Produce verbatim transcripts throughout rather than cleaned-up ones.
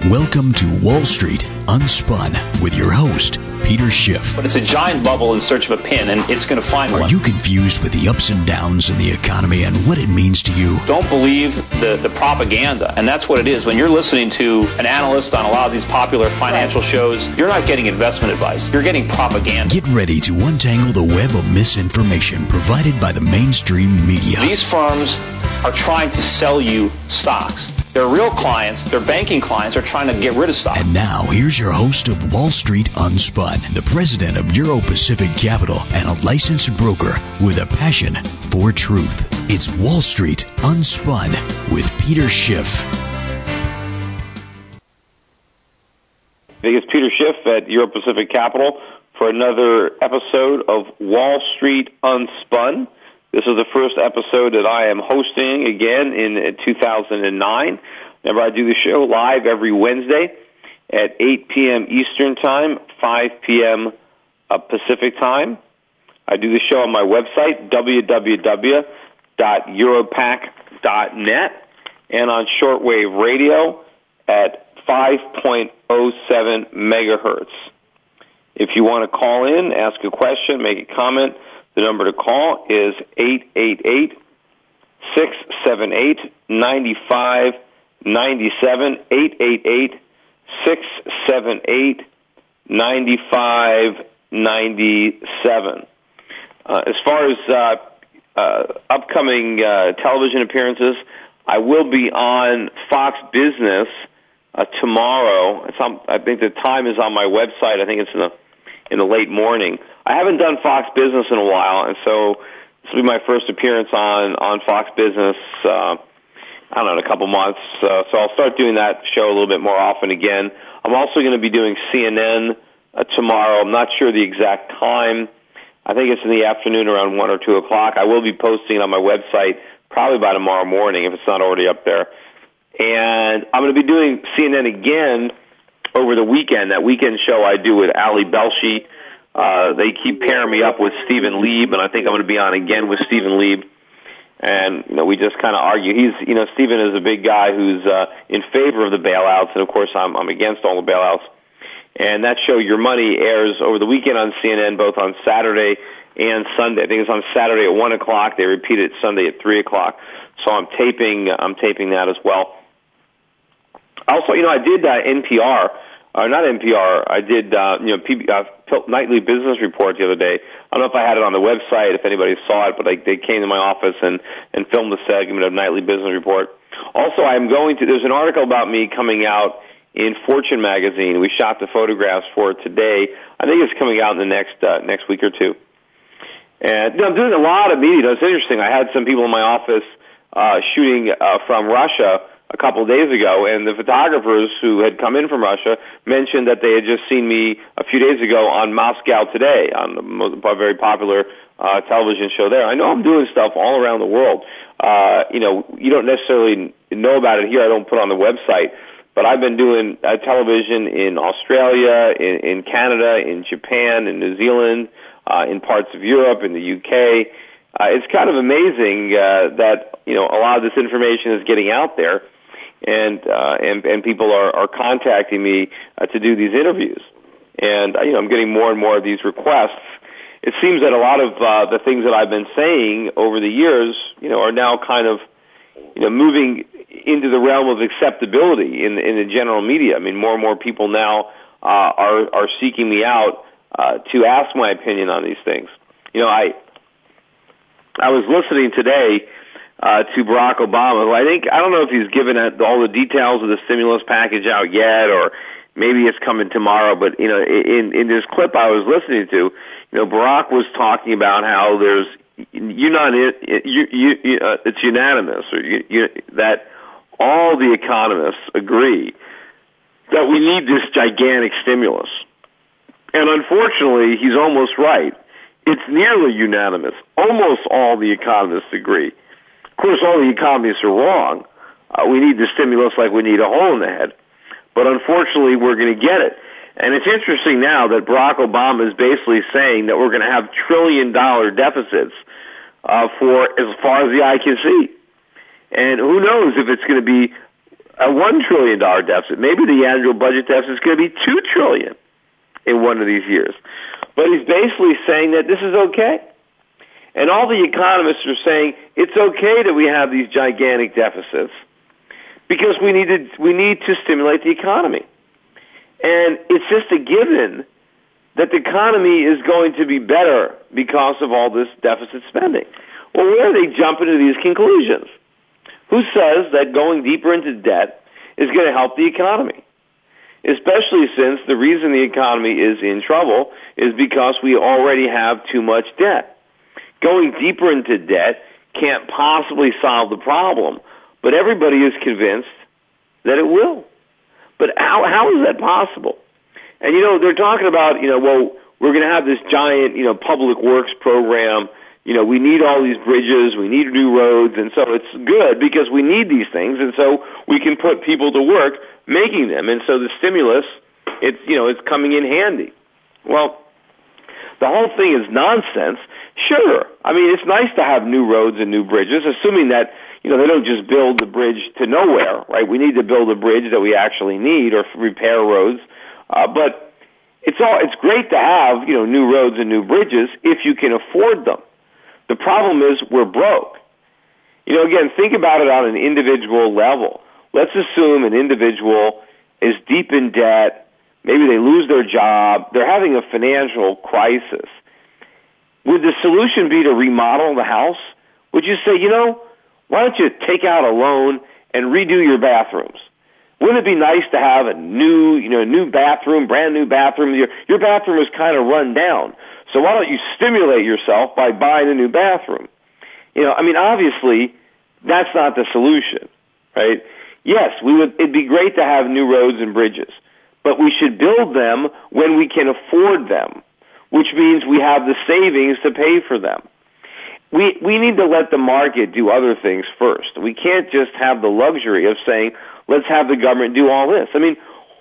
Welcome to Wall Street Unspun with your host, Peter Schiff. But it's a giant bubble in search of a pin, and it's going to find Are one. Are you confused with the ups and downs in the economy and what it means to you? Don't believe the, the propaganda, and that's what it is. When you're listening to an analyst on a lot of these popular financial shows, you're not getting investment advice. You're getting propaganda. Get ready to untangle the web of misinformation provided by the mainstream media. These firms are trying to sell you stocks. Their real clients, their banking clients, are trying to get rid of stock. And now, here's your host of Wall Street Unspun, the president of Euro Pacific Capital and a licensed broker with a passion for truth. It's Wall Street Unspun with Peter Schiff. It's Peter Schiff at Euro Pacific Capital for another episode of Wall Street Unspun. This is the first episode that I am hosting again in two thousand nine. Remember, I do the show live every Wednesday at eight p.m. Eastern Time, five p.m. Uh, Pacific Time. I do the show on my website, w w w dot europac dot net, and on shortwave radio at five point oh seven megahertz. If you want to call in, ask a question, make a comment, the number to call is eight eight eight, six seven eight, nine five nine seven, eight eight eight, six seven eight, nine five nine seven. Uh, as far as uh, uh, upcoming uh, television appearances, I will be on Fox Business uh, tomorrow. It's on, I think the time is on my website. I think it's in the in the late morning. I haven't done Fox Business in a while, and so this will be my first appearance on, on Fox Business, uh, I don't know, in a couple months. Uh, so I'll start doing that show a little bit more often again. I'm also going to be doing C N N uh, tomorrow. I'm not sure the exact time. I think it's in the afternoon around one or two o'clock. I will be posting it on my website probably by tomorrow morning if it's not already up there. And I'm going to be doing C N N again over the weekend. That weekend show I do with Ali Belshi. Uh, they keep pairing me up with Stephen Lieb, and I think I'm going to be on again with Stephen Lieb. And, you know, we just kind of argue. He's, you know, Stephen is a big guy who's uh, in favor of the bailouts, and of course I'm, I'm against all the bailouts. And that show, Your Money, airs over the weekend on C N N, both on Saturday and Sunday. I think it's on Saturday at one o'clock. They repeat it Sunday at three o'clock. So I'm taping, I'm taping that as well. Also, you know, I did uh, N P R. Uh, not N P R. I did, uh, you know, P B, uh, Nightly Business Report the other day. I don't know if I had it on the website, if anybody saw it, but I, they came to my office and, and filmed a segment of Nightly Business Report. Also, I'm going to, there's an article about me coming out in Fortune magazine. We shot the photographs for it today. I think it's coming out in the next, uh, next week or two. And, you know, I'm doing a lot of media. It's interesting. I had some people in my office, uh, shooting, uh, from Russia a couple of days ago, and the photographers who had come in from Russia mentioned that they had just seen me a few days ago on Moscow Today, on the, a very popular uh, television show there. I know I'm doing stuff all around the world. Uh, you know, you don't necessarily know about it here. I don't put it on the website, but I've been doing uh, television in Australia, in, in Canada, in Japan, in New Zealand, uh, in parts of Europe, in the U K. Uh, it's kind of amazing uh, that, you know, a lot of this information is getting out there. And, uh, and, and people are, are contacting me, uh, to do these interviews. And, uh, you know, I'm getting more and more of these requests. It seems that a lot of, uh, the things that I've been saying over the years, you know, are now kind of, you know, moving into the realm of acceptability in, in the general media. I mean, more and more people now, uh, are, are seeking me out, uh, to ask my opinion on these things. You know, I, I was listening today, Uh, to Barack Obama, who I think, I don't know if he's given all the details of the stimulus package out yet, or maybe it's coming tomorrow, but, you know, in, in this clip I was listening to, you know, Barack was talking about how there's, you not, you, you, you, uh, it's unanimous, or you, you, that all the economists agree that we need this gigantic stimulus. And unfortunately, he's almost right. It's nearly unanimous. Almost all the economists agree. Of course, all the economists are wrong. Uh, we need the stimulus like we need a hole in the head. But unfortunately, we're going to get it. And it's interesting now that Barack Obama is basically saying that we're going to have trillion-dollar deficits uh, for as far as the eye can see. And who knows if it's going to be a one trillion dollars deficit. Maybe the annual budget deficit is going to be two trillion dollars in one of these years. But he's basically saying that this is okay. And all the economists are saying it's okay that we have these gigantic deficits because we need to, we need to stimulate the economy. And it's just a given that the economy is going to be better because of all this deficit spending. Well, where are they jumping to these conclusions? Who says that going deeper into debt is going to help the economy? Especially since the reason the economy is in trouble is because we already have too much debt. Going deeper into debt can't possibly solve the problem, but everybody is convinced that it will. But how how is that possible? And, you know, they're talking about, you know, well, we're going to have this giant, you know, public works program. You know, we need all these bridges, we need new roads, and so it's good because we need these things, and so we can put people to work making them. And so the stimulus, it's, you know, it's coming in handy. Well, the whole thing is nonsense. Sure. I mean, it's nice to have new roads and new bridges, assuming that, you know, they don't just build the bridge to nowhere, right? We need to build a bridge that we actually need or repair roads. Uh, but it's all, it's great to have, you know, new roads and new bridges if you can afford them. The problem is we're broke. You know, again, think about it on an individual level. Let's assume an individual is deep in debt. Maybe they lose their job. They're having a financial crisis. Would the solution be to remodel the house? Would you say, you know, why don't you take out a loan and redo your bathrooms? Wouldn't it be nice to have a new, you know, new bathroom, brand new bathroom? Your, your bathroom is kind of run down. So why don't you stimulate yourself by buying a new bathroom? You know, I mean, obviously, that's not the solution, right? Yes, we would, it'd be great to have new roads and bridges, but we should build them when we can afford them, which means we have the savings to pay for them. We, we need to let the market do other things first. We can't just have the luxury of saying, let's have the government do all this. I mean,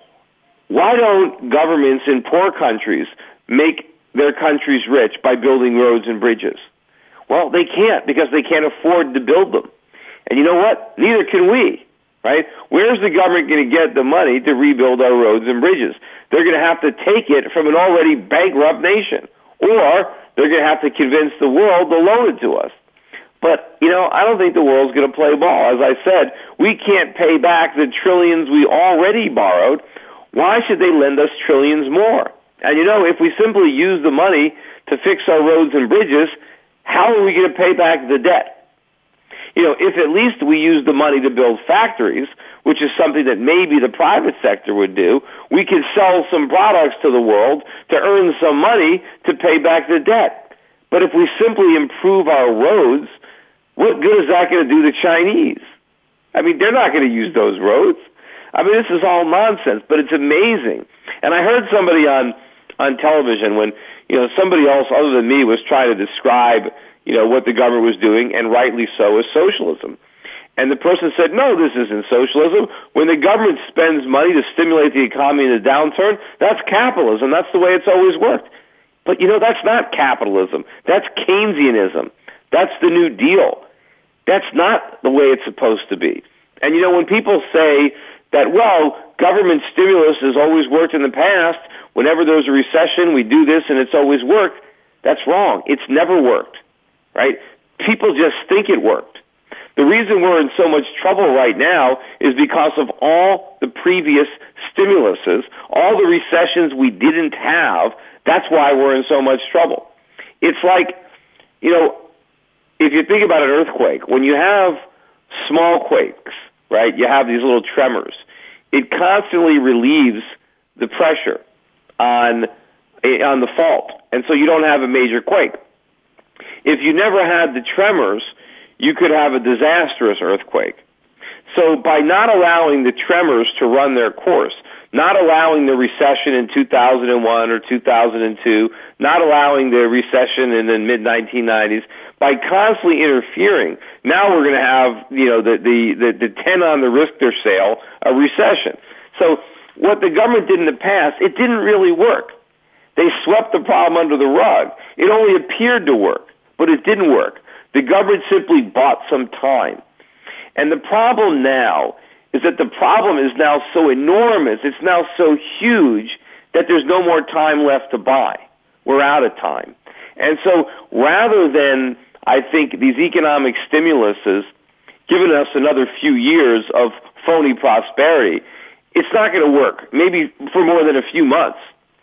why don't governments in poor countries make their countries rich by building roads and bridges? Well, they can't because they can't afford to build them. And you know what? Neither can we, right? Where's the government going to get the money to rebuild our roads and bridges? They're going to have to take it from an already bankrupt nation, or they're going to have to convince the world to loan it to us. But, you know, I don't think the world's going to play ball. As I said, we can't pay back the trillions we already borrowed. Why should they lend us trillions more? And, you know, if we simply use the money to fix our roads and bridges, how are we going to pay back the debt? You know, if at least we use the money to build factories, which is something that maybe the private sector would do, we could sell some products to the world to earn some money to pay back the debt. But if we simply improve our roads, what good is that going to do the Chinese? I mean, they're not going to use those roads. I mean, this is all nonsense, but it's amazing. And I heard somebody on, on television when, you know, somebody else other than me was trying to describe, you know, what the government was doing, and rightly so, as socialism. And the person said, no, this isn't socialism. When the government spends money to stimulate the economy in a downturn, that's capitalism. That's the way it's always worked. But, you know, that's not capitalism. That's Keynesianism. That's the New Deal. That's not the way it's supposed to be. And, you know, when people say that, well, government stimulus has always worked in the past, whenever there's a recession, we do this and it's always worked, that's wrong. It's never worked, right? People just think it worked. The reason we're in so much trouble right now is because of all the previous stimuluses, all the recessions we didn't have. That's why we're in so much trouble. It's like, you know, if you think about an earthquake, when you have small quakes, right, you have these little tremors, it constantly relieves the pressure on, on the fault, and so you don't have a major quake. If you never had the tremors, you could have a disastrous earthquake. So by not allowing the tremors to run their course, not allowing the recession in two thousand one or two thousand two, not allowing the recession in the mid nineteen nineties, by constantly interfering, now we're going to have, you know, the, the, the, the ten on the Richter scale, a recession. So what the government did in the past, it didn't really work. They swept the problem under the rug. It only appeared to work, but it didn't work. The government simply bought some time. And the problem now is that the problem is now so enormous, it's now so huge that there's no more time left to buy. We're out of time. And so rather than, I think, these economic stimuluses giving us another few years of phony prosperity, it's not going to work, maybe for more than a few months.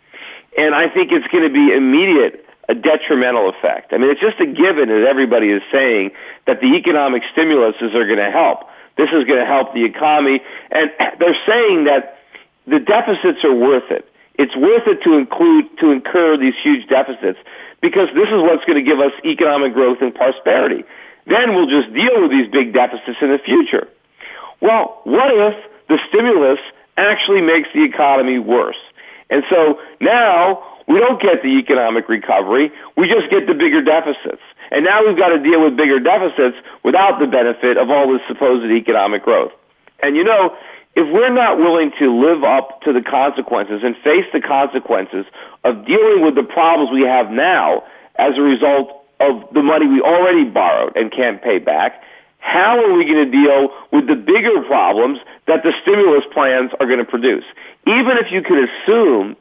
And I think it's going to be immediate, a detrimental effect. I mean, it's just a given that everybody is saying that the economic stimuluses are going to help. This is going to help the economy. And they're saying that the deficits are worth it. It's worth it to include, to incur these huge deficits because this is what's going to give us economic growth and prosperity. Then we'll just deal with these big deficits in the future. Well, what if the stimulus actually makes the economy worse? And so now we don't get the economic recovery, we just get the bigger deficits. And now we've got to deal with bigger deficits without the benefit of all this supposed economic growth. And you know, if we're not willing to live up to the consequences and face the consequences of dealing with the problems we have now as a result of the money we already borrowed and can't pay back, how are we going to deal with the bigger problems that the stimulus plans are going to produce? Even if you could assume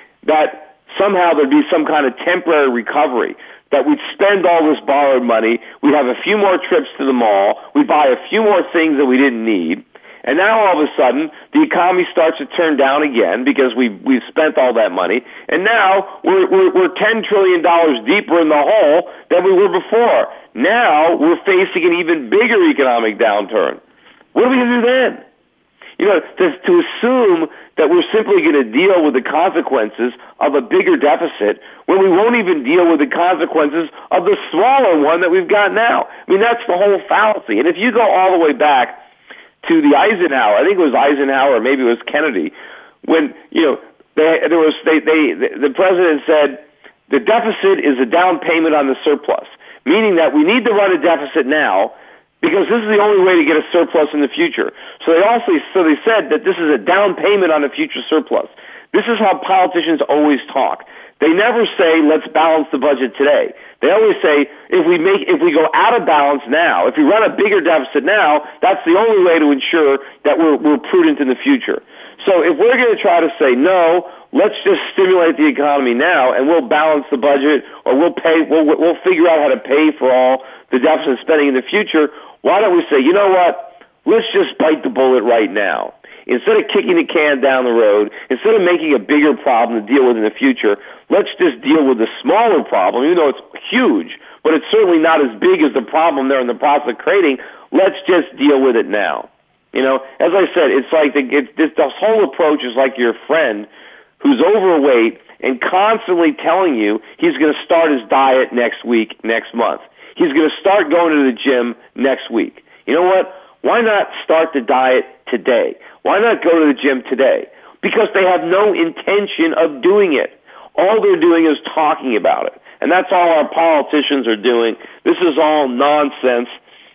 that somehow there'd be some kind of temporary recovery, that we'd spend all this borrowed money, we'd have a few more trips to the mall, we'd buy a few more things that we didn't need, and now all of a sudden the economy starts to turn down again because we've, we've spent all that money, and now we're, we're, we're ten trillion dollars deeper in the hole than we were before. Now we're facing an even bigger economic downturn. What are we going to do then? You know, to, to assume that we're simply going to deal with the consequences of a bigger deficit when we won't even deal with the consequences of the smaller one that we've got now. I mean, that's the whole fallacy. And if you go all the way back to the Eisenhower, I think it was Eisenhower, maybe it was Kennedy, when, you know, they, there was, they, they, the president said, the deficit is a down payment on the surplus, meaning that we need to run a deficit now because this is the only way to get a surplus in the future. So they also, so they said that this is a down payment on a future surplus. This is how politicians always talk. They never say, let's balance the budget today. They always say, if we make, if we go out of balance now, if we run a bigger deficit now, that's the only way to ensure that we're, we're prudent in the future. So if we're going to try to say, no, let's just stimulate the economy now and we'll balance the budget or we'll pay, we'll, we'll figure out how to pay for all the deficit spending in the future, why don't we say, you know what, let's just bite the bullet right now. Instead of kicking the can down the road, instead of making a bigger problem to deal with in the future, let's just deal with the smaller problem, even though it's huge, but it's certainly not as big as the problem they're in the process of creating. Let's just deal with it now. You know, as I said, it's like the, it's, this, the whole approach is like your friend who's overweight and constantly telling you he's going to start his diet next week, next month. He's going to start going to the gym next week. You know what? Why not start the diet today? Why not go to the gym today? Because they have no intention of doing it. All they're doing is talking about it. And that's all our politicians are doing. This is all nonsense.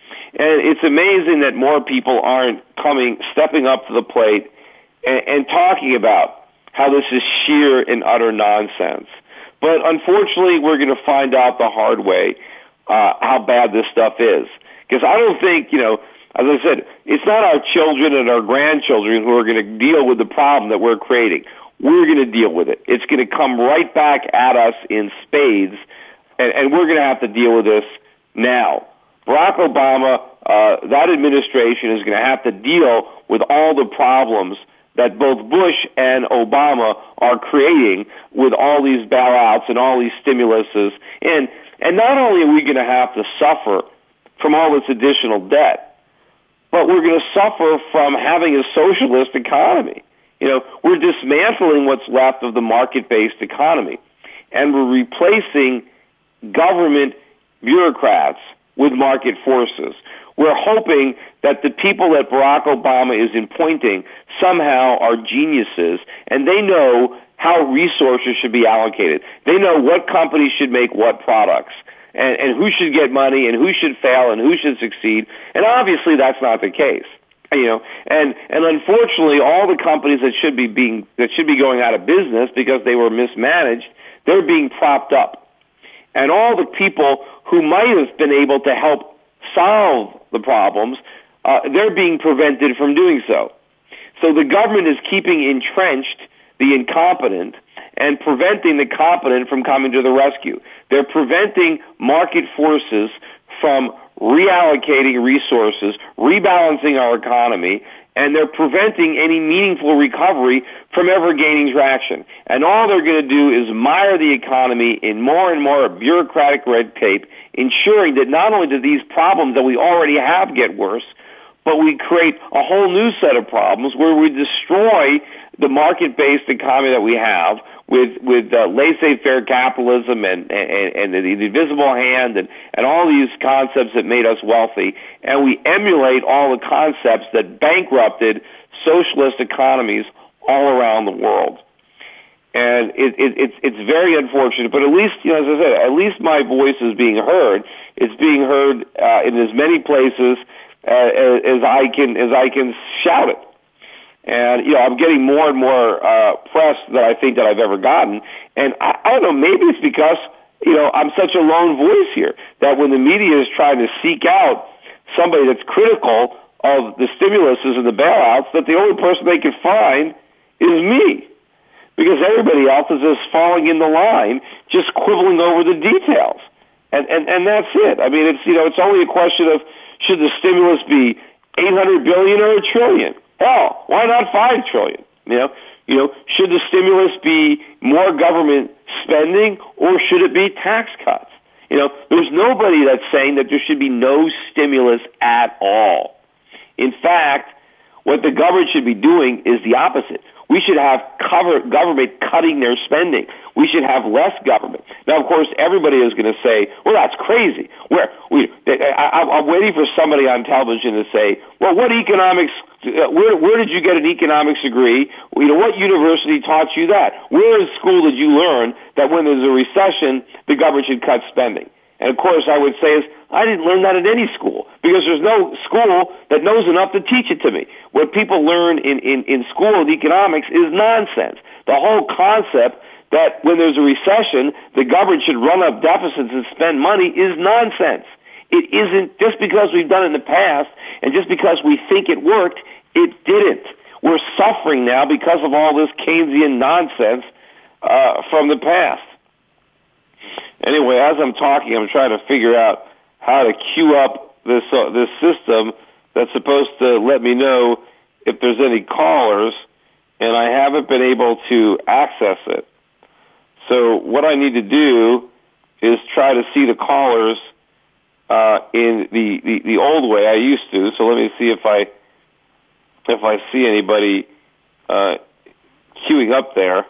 And it's amazing that more people aren't coming, stepping up to the plate and, and talking about how this is sheer and utter nonsense. But unfortunately, we're going to find out the hard way uh, how bad this stuff is. Because I don't think, you know, as I said, it's not our children and our grandchildren who are going to deal with the problem that we're creating. We're going to deal with it. It's going to come right back at us in spades, and, and we're going to have to deal with this now. Barack Obama, uh, that administration is going to have to deal with all the problems that both Bush and Obama are creating with all these bailouts and all these stimuluses. And, and not only are we going to have to suffer from all this additional debt, but we're going to suffer from having a socialist economy. You know, we're dismantling what's left of the market-based economy, and we're replacing government bureaucrats with market forces. We're hoping that the people that Barack Obama is appointing somehow are geniuses, and they know how resources should be allocated. They know what companies should make what products. And, and who should get money, and who should fail, and who should succeed. And obviously that's not the case. You know, and, and unfortunately all the companies that should be being, that should be going out of business because they were mismanaged, they're being propped up. And all the people who might have been able to help solve the problems, uh, uh, they're being prevented from doing so. So the government is keeping entrenched the incompetent and preventing the competent from coming to the rescue. They're preventing market forces from reallocating resources, rebalancing our economy, and they're preventing any meaningful recovery from ever gaining traction. And all they're going to do is mire the economy in more and more bureaucratic red tape, ensuring that not only do these problems that we already have get worse, but we create a whole new set of problems where we destroy the market-based economy that we have with with uh, laissez-faire capitalism and, and, and the, the invisible hand and, and all these concepts that made us wealthy, and we emulate all the concepts that bankrupted socialist economies all around the world. And it, it, it's it's very unfortunate, but at least, you know, as I said, at least my voice is being heard. It's being heard uh, in as many places uh, as, as I can as I can shout it. And, you know, I'm getting more and more uh, press than I think that I've ever gotten. And I, I don't know, maybe it's because, you know, I'm such a lone voice here that when the media is trying to seek out somebody that's critical of the stimuluses and the bailouts, that the only person they can find is me. Because everybody else is just falling in the line, just quibbling over the details. And, and, and that's it. I mean, it's, you know, it's only a question of should the stimulus be eight hundred billion dollars or a trillion? Hell, why not five trillion? You know, you know, should the stimulus be more government spending or should it be tax cuts? You know, there's nobody that's saying that there should be no stimulus at all. In fact, what the government should be doing is the opposite. We should have cover, government cutting their spending. We should have less government. Now, of course, everybody is going to say, well, that's crazy. Where, we, I, I'm waiting for somebody on television to say, well, what economics, where, where did you get an economics degree? You know, what university taught you that? Where in school did you learn that when there's a recession, the government should cut spending? And of course, I would say is, I didn't learn that at any school because there's no school that knows enough to teach it to me. What people learn in, in, in school of economics is nonsense. The whole concept that when there's a recession, the government should run up deficits and spend money is nonsense. It isn't just because we've done it in the past and just because we think it worked, it didn't. We're suffering now because of all this Keynesian nonsense uh, from the past. Anyway, as I'm talking, I'm trying to figure out how to queue up this uh, this system that's supposed to let me know if there's any callers, and I haven't been able to access it. So what I need to do is try to see the callers uh, in the, the, the old way I used to. So let me see if I if I see anybody uh, queuing up there.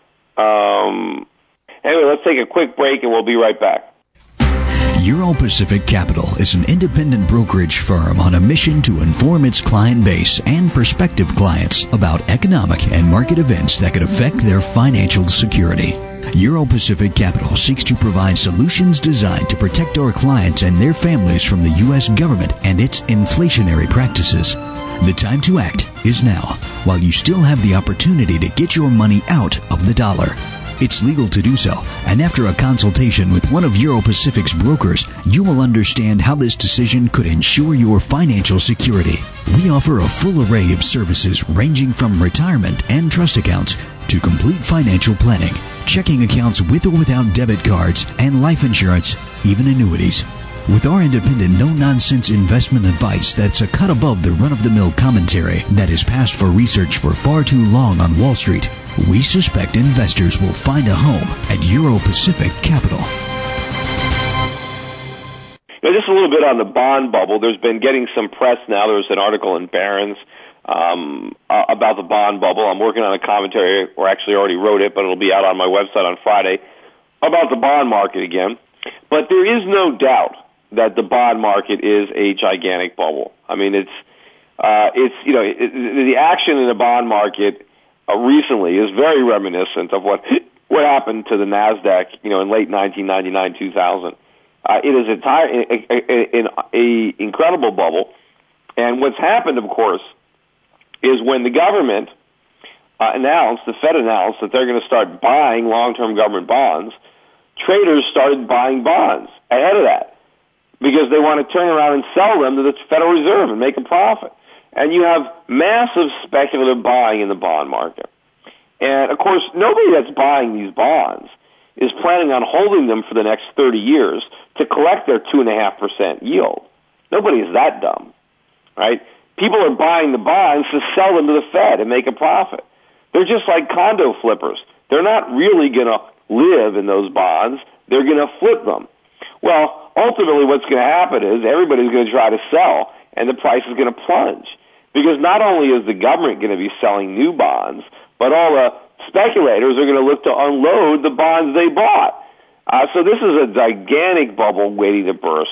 Um, Anyway, let's take a quick break and we'll be right back. Euro Pacific Capital is an independent brokerage firm on a mission to inform its client base and prospective clients about economic and market events that could affect their financial security. Euro Pacific Capital seeks to provide solutions designed to protect our clients and their families from the U S government and its inflationary practices. The time to act is now, while you still have the opportunity to get your money out of the dollar. It's legal to do so, and after a consultation with one of Euro Pacific's brokers, you will understand how this decision could ensure your financial security. We offer a full array of services ranging from retirement and trust accounts to complete financial planning, checking accounts with or without debit cards, and life insurance, even annuities. With our independent, no-nonsense investment advice that's a cut above the run-of-the-mill commentary that has passed for research for far too long on Wall Street, we suspect investors will find a home at Euro Pacific Capital. Now, just a little bit on the bond bubble. There's been getting some press now. There's an article in Barron's um, uh, about the bond bubble. I'm working on a commentary, or actually already wrote it, but it'll be out on my website on Friday, about the bond market again. But there is no doubt that the bond market is a gigantic bubble. I mean, it's, uh, it's, you know, it, the action in the bond market uh, recently is very reminiscent of what, what happened to the NASDAQ, you know, in late nineteen ninety-nine, two thousand. Uh, it is entire, a, a, a, a incredible bubble. And what's happened, of course, is when the government uh, announced, the Fed announced that they're going to start buying long-term government bonds, traders started buying bonds ahead of that. because they want to turn around and sell them to the Federal Reserve and make a profit. And you have massive speculative buying in the bond market. And, of course, nobody that's buying these bonds is planning on holding them for the next thirty years to collect their two point five percent yield. Nobody is that dumb, right? People are buying the bonds to sell them to the Fed and make a profit. They're just like condo flippers. They're not really going to live in those bonds. They're going to flip them. Well, ultimately what's going to happen is everybody's going to try to sell, and the price is going to plunge. Because not only is the government going to be selling new bonds, but all the speculators are going to look to unload the bonds they bought. Uh, so this is a gigantic bubble waiting to burst.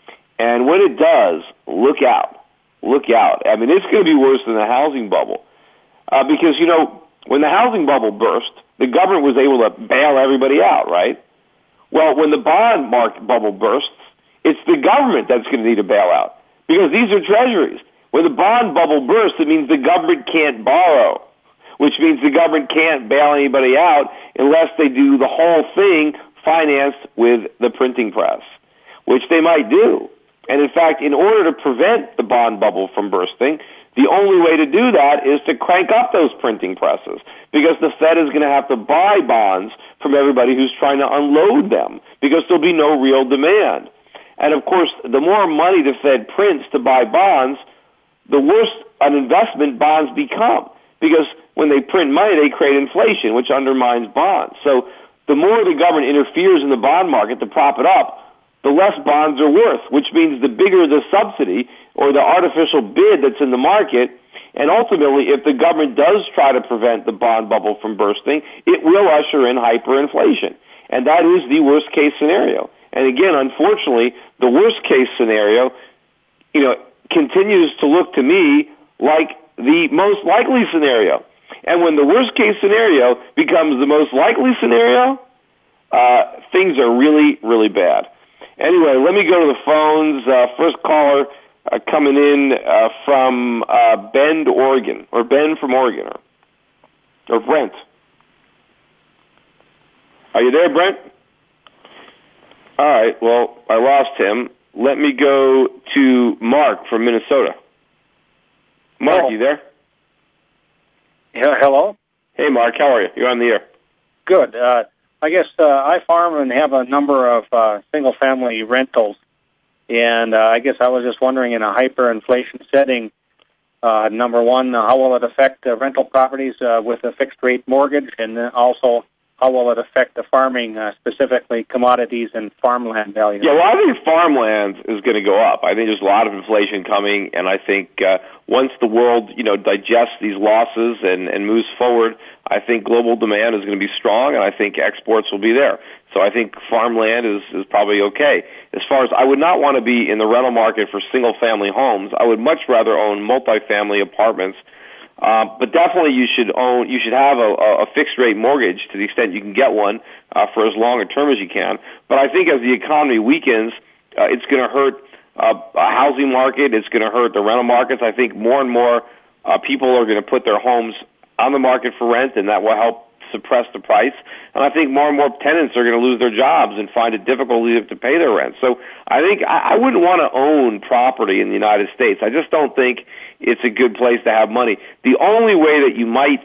And when it does, look out. Look out. I mean, it's going to be worse than the housing bubble. Uh, because, you know, when the housing bubble burst, the government was able to bail everybody out, right? Well, when the bond market bubble bursts, it's the government that's going to need a bailout. Because these are treasuries. When the bond bubble bursts, it means the government can't borrow, which means the government can't bail anybody out unless they do the whole thing financed with the printing press, which they might do. And in fact, in order to prevent the bond bubble from bursting, the only way to do that is to crank up those printing presses, because the Fed is going to have to buy bonds from everybody who's trying to unload them, because there'll be no real demand. And of course, the more money the Fed prints to buy bonds, the worse an investment bonds become, because when they print money, they create inflation, which undermines bonds. So the more the government interferes in the bond market to prop it up, the less bonds are worth, which means the bigger the subsidy or the artificial bid that's in the market. And ultimately, if the government does try to prevent the bond bubble from bursting, it will usher in hyperinflation. And that is the worst case scenario. And again, unfortunately, the worst case scenario, you know, continues to look to me like the most likely scenario. And when the worst case scenario becomes the most likely scenario, uh, things are really, really bad. Anyway, let me go to the phones. Uh, first caller uh, coming in uh, from uh, Bend, Oregon, or Ben from Oregon, or, or Brent. Are you there, Brent? All right, well, I lost him. Let me go to Mark from Minnesota. Mark, hello. You there? Yeah, hello? Hey, Mark, how are you? You're on the air. Good. Uh, I guess uh, I farm and have a number of uh, single-family rentals, and uh, I guess I was just wondering, in a hyperinflation setting, uh, number one, uh, how will it affect uh, rental properties uh, with a fixed-rate mortgage, and then also how will it affect the farming, uh, specifically commodities and farmland values? Yeah, well, I think farmland is going to go up. I think there's a lot of inflation coming, and I think uh, once the world, you know, digests these losses and, and moves forward, I think global demand is going to be strong, and I think exports will be there. So I think farmland is, is probably okay. As far as I would not want to be in the rental market for single-family homes, I would much rather own multifamily apartments. Uh, but definitely, you should own. You should have a, a fixed rate mortgage to the extent you can get one uh, for as long a term as you can. But I think as the economy weakens, uh, it's going to hurt uh, a housing market. It's going to hurt the rental markets. I think more and more uh, people are going to put their homes on the market for rent, and that will help suppress the price. And I think more and more tenants are going to lose their jobs and find it difficult to pay their rent. So I think I, I wouldn't want to own property in the United States. I just don't think it's a good place to have money. The only way that you might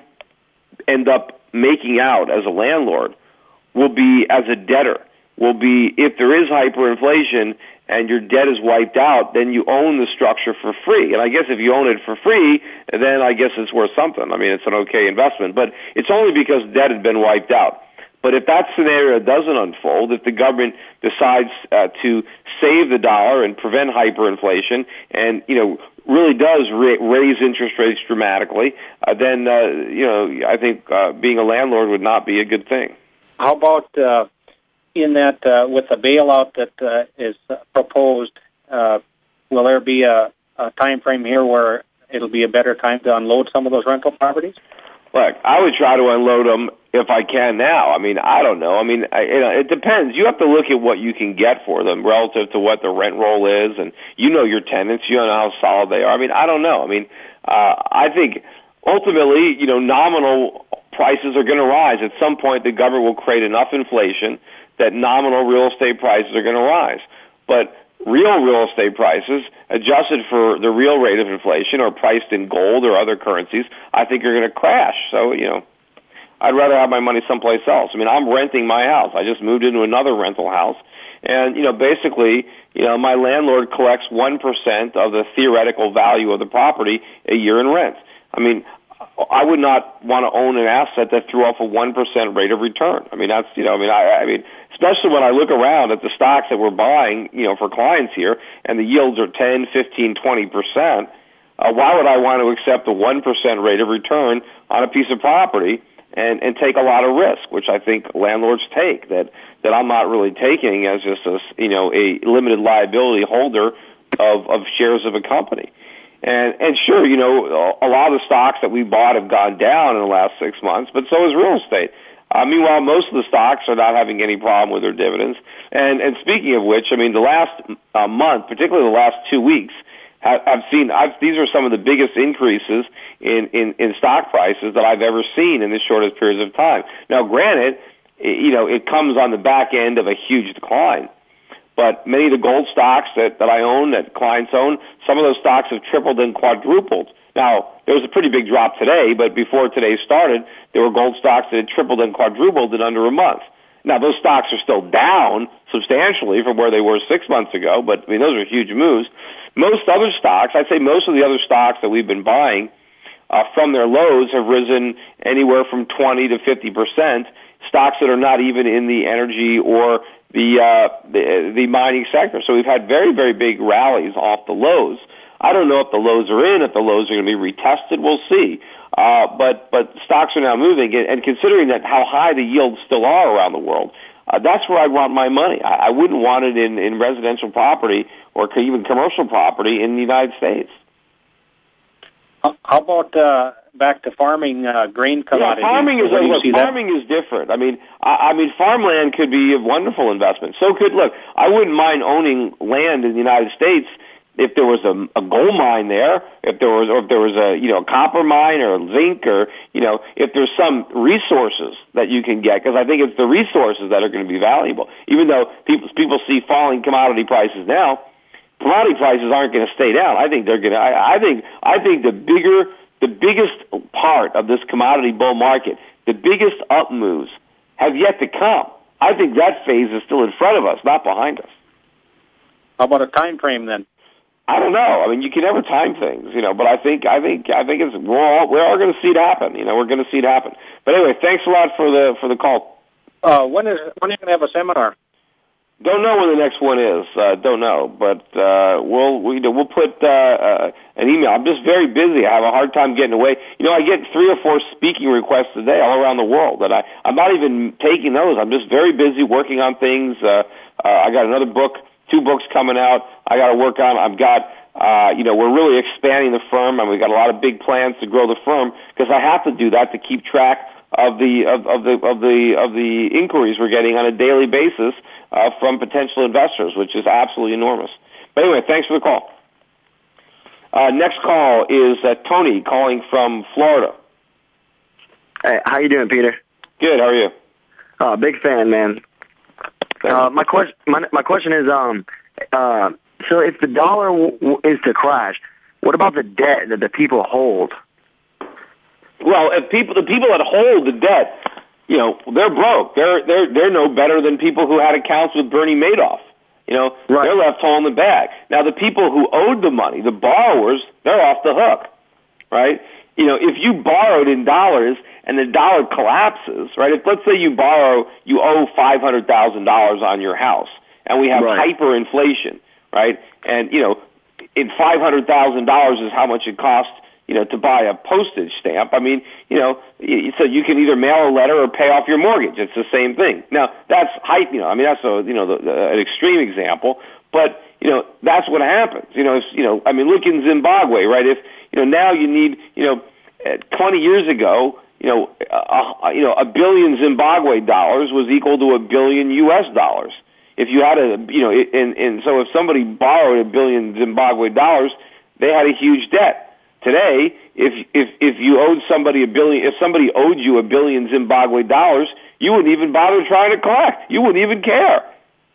end up making out as a landlord will be as a debtor, will be if there is hyperinflation and your debt is wiped out, then you own the structure for free. And I guess if you own it for free, then I guess it's worth something. I mean, it's an okay investment, but it's only because debt had been wiped out. But if that scenario doesn't unfold, if the government decides uh, to save the dollar and prevent hyperinflation and, you know, really does ra- raise interest rates dramatically, uh, then, uh, you know, I think uh, being a landlord would not be a good thing. How about uh, in that, uh, with the bailout that uh, is proposed, uh, will there be a, a time frame here where it'll be a better time to unload some of those rental properties? Look, I would try to unload them if I can now. I mean, I don't know. I mean, I, you know, it depends. You have to look at what you can get for them relative to what the rent roll is, and you know your tenants. You know how solid they are. I mean, I don't know. I mean, uh, I think ultimately, you know, nominal prices are going to rise. At some point, the government will create enough inflation that nominal real estate prices are going to rise. But real real estate prices, adjusted for the real rate of inflation or priced in gold or other currencies, I think are going to crash. So, you know, I'd rather have my money someplace else. I mean, I'm renting my house. I just moved into another rental house. And, you know, basically, you know, my landlord collects one percent of the theoretical value of the property a year in rent. I mean, I would not want to own an asset that threw off a one percent rate of return. I mean, that's, you know, I mean, I, I mean, especially when I look around at the stocks that we're buying, you know, for clients here, and the yields are ten, fifteen, twenty percent, uh, why would I want to accept a one percent rate of return on a piece of property and, and take a lot of risk, which I think landlords take, that, that I'm not really taking as just a, you know, a limited liability holder of, of shares of a company. And, and sure, you know, a lot of the stocks that we bought have gone down in the last six months, but so has real estate. Uh, meanwhile, most of the stocks are not having any problem with their dividends. And, and speaking of which, I mean, the last uh, month, particularly the last two weeks, have, I've seen, I've, these are some of the biggest increases in, in, in stock prices that I've ever seen in the shortest periods of time. Now, granted, you know, it comes on the back end of a huge decline. But many of the gold stocks that, that I own, that clients own, some of those stocks have tripled and quadrupled. Now, there was a pretty big drop today, but before today started, there were gold stocks that had tripled and quadrupled in under a month. Now, those stocks are still down substantially from where they were six months ago, but, I mean, those are huge moves. Most other stocks, I'd say most of the other stocks that we've been buying uh, from their lows have risen anywhere from twenty to fifty percent, stocks that are not even in the energy or the, uh, the, the mining sector. So we've had very, very big rallies off the lows. I don't know if the lows are in, if the lows are going to be retested. We'll see. Uh, but, but stocks are now moving, and considering that how high the yields still are around the world, uh, that's where I want my money. I, I wouldn't want it in, in residential property or even commercial property in the United States. How about, uh, back to farming, uh, grain commodities? Yeah, farming is, look, farming is different. I mean, I, I mean, farmland could be a wonderful investment. So could, look, I wouldn't mind owning land in the United States if there was a, a gold mine there, if there was, or if there was a, you know, copper mine or zinc, or, you know, if there's some resources that you can get, because I think it's the resources that are going to be valuable. Even though people, people see falling commodity prices now, commodity prices aren't going to stay down. I think they're going to, I, I think, I think the bigger, the biggest part of this commodity bull market, the biggest up moves have yet to come. I think that phase is still in front of us, not behind us. How about a time frame then? I don't know. I mean, you can never time things, you know, but I think, I think, I think it's, we're all, we're all going to see it happen. You know, we're going to see it happen. But anyway, thanks a lot for the, for the call. Uh, when is, when are you going to have a seminar? Don't know when the next one is. Uh, don't know, but uh, we'll we, we'll put uh, uh, an email. I'm just very busy. I have a hard time getting away. You know, I get three or four speaking requests a day all around the world, and I I'm not even taking those. I'm just very busy working on things. Uh, uh, I got another book, two books coming out. I got to work on. I've got. Uh, you know, we're really expanding the firm, and we've got a lot of big plans to grow the firm because I have to do that to keep track of the of, of the of the of the inquiries we're getting on a daily basis uh, from potential investors, which is absolutely enormous. But anyway, thanks for the call. Uh, next call is uh, Tony calling from Florida. Hey, how you doing, Peter? Good. How are you? Uh, big fan, man. Uh, my question, my, my question is, um, uh, so if the dollar w- w- is to crash, what about the debt that the people hold? Well, if people, the people that hold the debt, you know, they're broke. They're they're they're no better than people who had accounts with Bernie Madoff. You know, right. They're left holding the bag. Now, the people who owed the money, the borrowers, they're off the hook, right? You know, if you borrowed in dollars and the dollar collapses, right? If let's say you borrow, you owe five hundred thousand dollars on your house, and we have right. hyperinflation, right? And you know, in five hundred thousand dollars is how much it costs. You know, to buy a postage stamp. I mean, you know, so you can either mail a letter or pay off your mortgage. It's the same thing. Now, that's hype, you know, I mean, that's a, you know, the, the, an extreme example, but, you know, that's what happens. You know, if, you know, I mean, look in Zimbabwe, right? If, you know, now you need, you know, twenty years ago, you know, uh, you know, a billion Zimbabwe dollars was equal to a billion U S dollars. If you had a, you know, and, and so if somebody borrowed a billion Zimbabwe dollars, they had a huge debt. Today, if if if you owed somebody a billion, if somebody owed you a billion Zimbabwe dollars, you wouldn't even bother trying to collect. You wouldn't even care.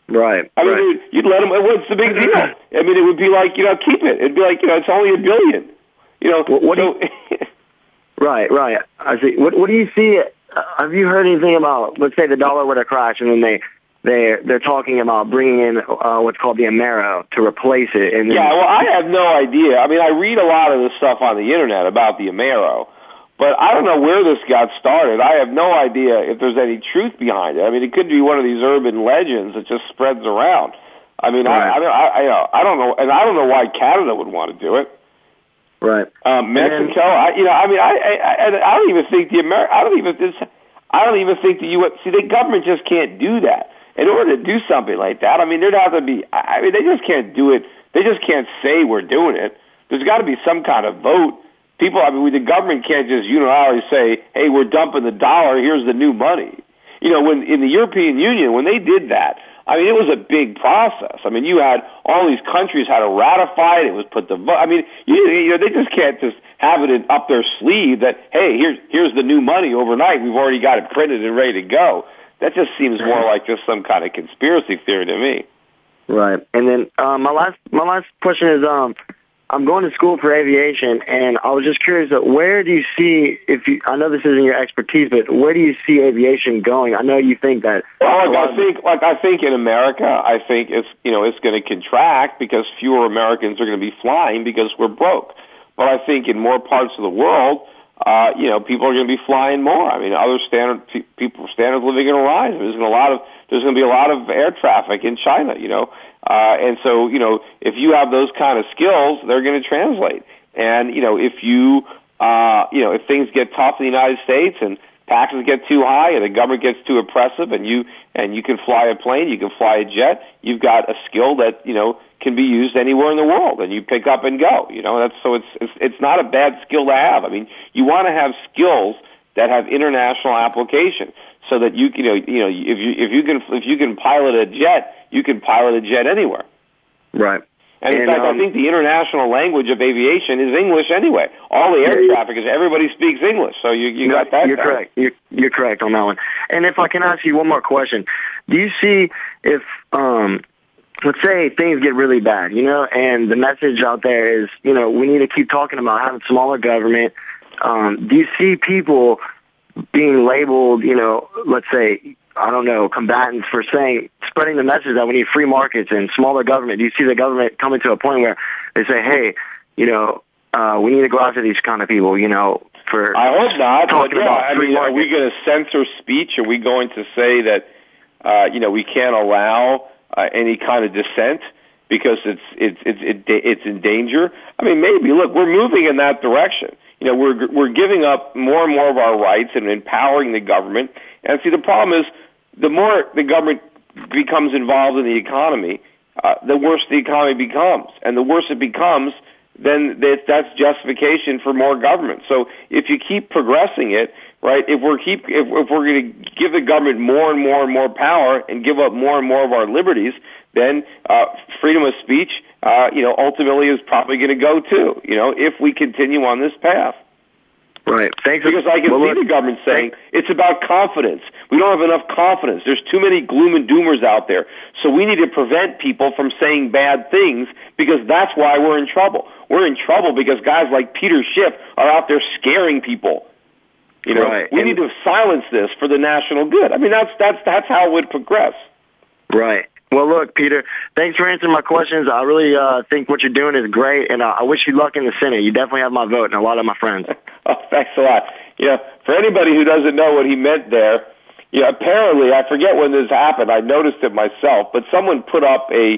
Right. I mean, right. Dude, you'd let them. What's the big deal? I mean, it would be like, you know, keep it. It'd be like, you know, it's only a billion. You know, what, what so. do you, right, right. I see. What, what do you see? Uh, have you heard anything about, let's say the dollar were to crash and then they, they, they're talking about bringing in uh, what's called the Amero to replace it? And then, yeah, well, I have no idea. I mean, I read a lot of this stuff on the Internet about the Amero, but I don't know where this got started. I have no idea if there's any truth behind it. I mean, it could be one of these urban legends that just spreads around. I mean, right. I, I, I, I, I don't know, and I don't know why Canada would want to do it. Right. Um, Mexico, I, you know, I mean, I, I, I don't even think the Ameri- I don't even, this, I don't even think the U S. See, the government just can't do that. In order to do something like that, I mean, there'd have to be. I mean, they just can't do it. They just can't say we're doing it. There's got to be some kind of vote. People, I mean, the government can't just unilaterally say, "Hey, we're dumping the dollar. Here's the new money." You know, when in the European Union, when they did that, I mean, it was a big process. I mean, you had all these countries had to ratify it. It was put the vote. I mean, you, you know, they just can't just have it in, up their sleeve that, hey, here's here's the new money overnight. We've already got it printed and ready to go. That just seems more like just some kind of conspiracy theory to me. Right. And then uh, my last my last question is, um, I'm going to school for aviation, and I was just curious, uh, where do you see, if you, I know this isn't your expertise, but where do you see aviation going? I know you think that. Well, like I think, like I think in America, I think it's you know it's going to contract because fewer Americans are going to be flying because we're broke. But I think in more parts of the world, uh, you know, people are going to be flying more. I mean, other standard people standard of living are going to rise. There's going to a lot of there's going to be a lot of air traffic in China. You know. Uh, and so, you know, if you have those kind of skills, they're going to translate. And, you know, if you, uh, you know, if things get tough in the United States and taxes get too high and the government gets too oppressive and you, and you can fly a plane, you can fly a jet, you've got a skill that, you know, can be used anywhere in the world and you pick up and go, you know, that's, so it's, it's, it's not a bad skill to have. I mean, you want to have skills that have international application so that you, you know, you know, if you, if you can, if you can pilot a jet, you can pilot a jet anywhere. Right. And, in and, fact, um, I think the international language of aviation is English anyway. All the air yeah, traffic is everybody speaks English, so you, you no, got that. You're down. correct. You're, you're correct on that one. And if I can ask you one more question, do you see if, um, let's say things get really bad, you know, and the message out there is, you know, we need to keep talking about having smaller government. Um, do you see people being labeled, you know, let's say, I don't know, combatants for saying, spreading the message that we need free markets and smaller government? Do you see the government coming to a point where they say, hey, you know, uh, we need to go after these kind of people, you know, for I hope not. talking But yeah, about I free mean, are markets? we going to censor speech? Are we going to say that, uh, you know, we can't allow uh, any kind of dissent because it's it's it's it, it's in danger? I mean, maybe. Look, we're moving in that direction. You know, we're we're giving up more and more of our rights and empowering the government. And see, the problem is, the more the government becomes involved in the economy, uh, the worse the economy becomes. And the worse it becomes, then that, that's justification for more government. So if you keep progressing it, right, if we're keep if, if we're going to give the government more and more and more power and give up more and more of our liberties, then uh, freedom of speech, uh, you know, ultimately is probably going to go too. You know, if we continue on this path. Right. Thanks. Because I can well, see look, the government saying it's about confidence. We don't have enough confidence. There's too many gloom and doomers out there. So we need to prevent people from saying bad things because that's why we're in trouble. We're in trouble because guys like Peter Schiff are out there scaring people. You know, right. we and, need to silence this for the national good. I mean, that's that's that's how it would progress. Right. Well, look, Peter, thanks for answering my questions. I really uh, think what you're doing is great, and uh, I wish you luck in the Senate. You definitely have my vote and a lot of my friends. Oh, thanks a lot. You know, for anybody who doesn't know what he meant there, you know, apparently, I forget when this happened, I noticed it myself, but someone put up a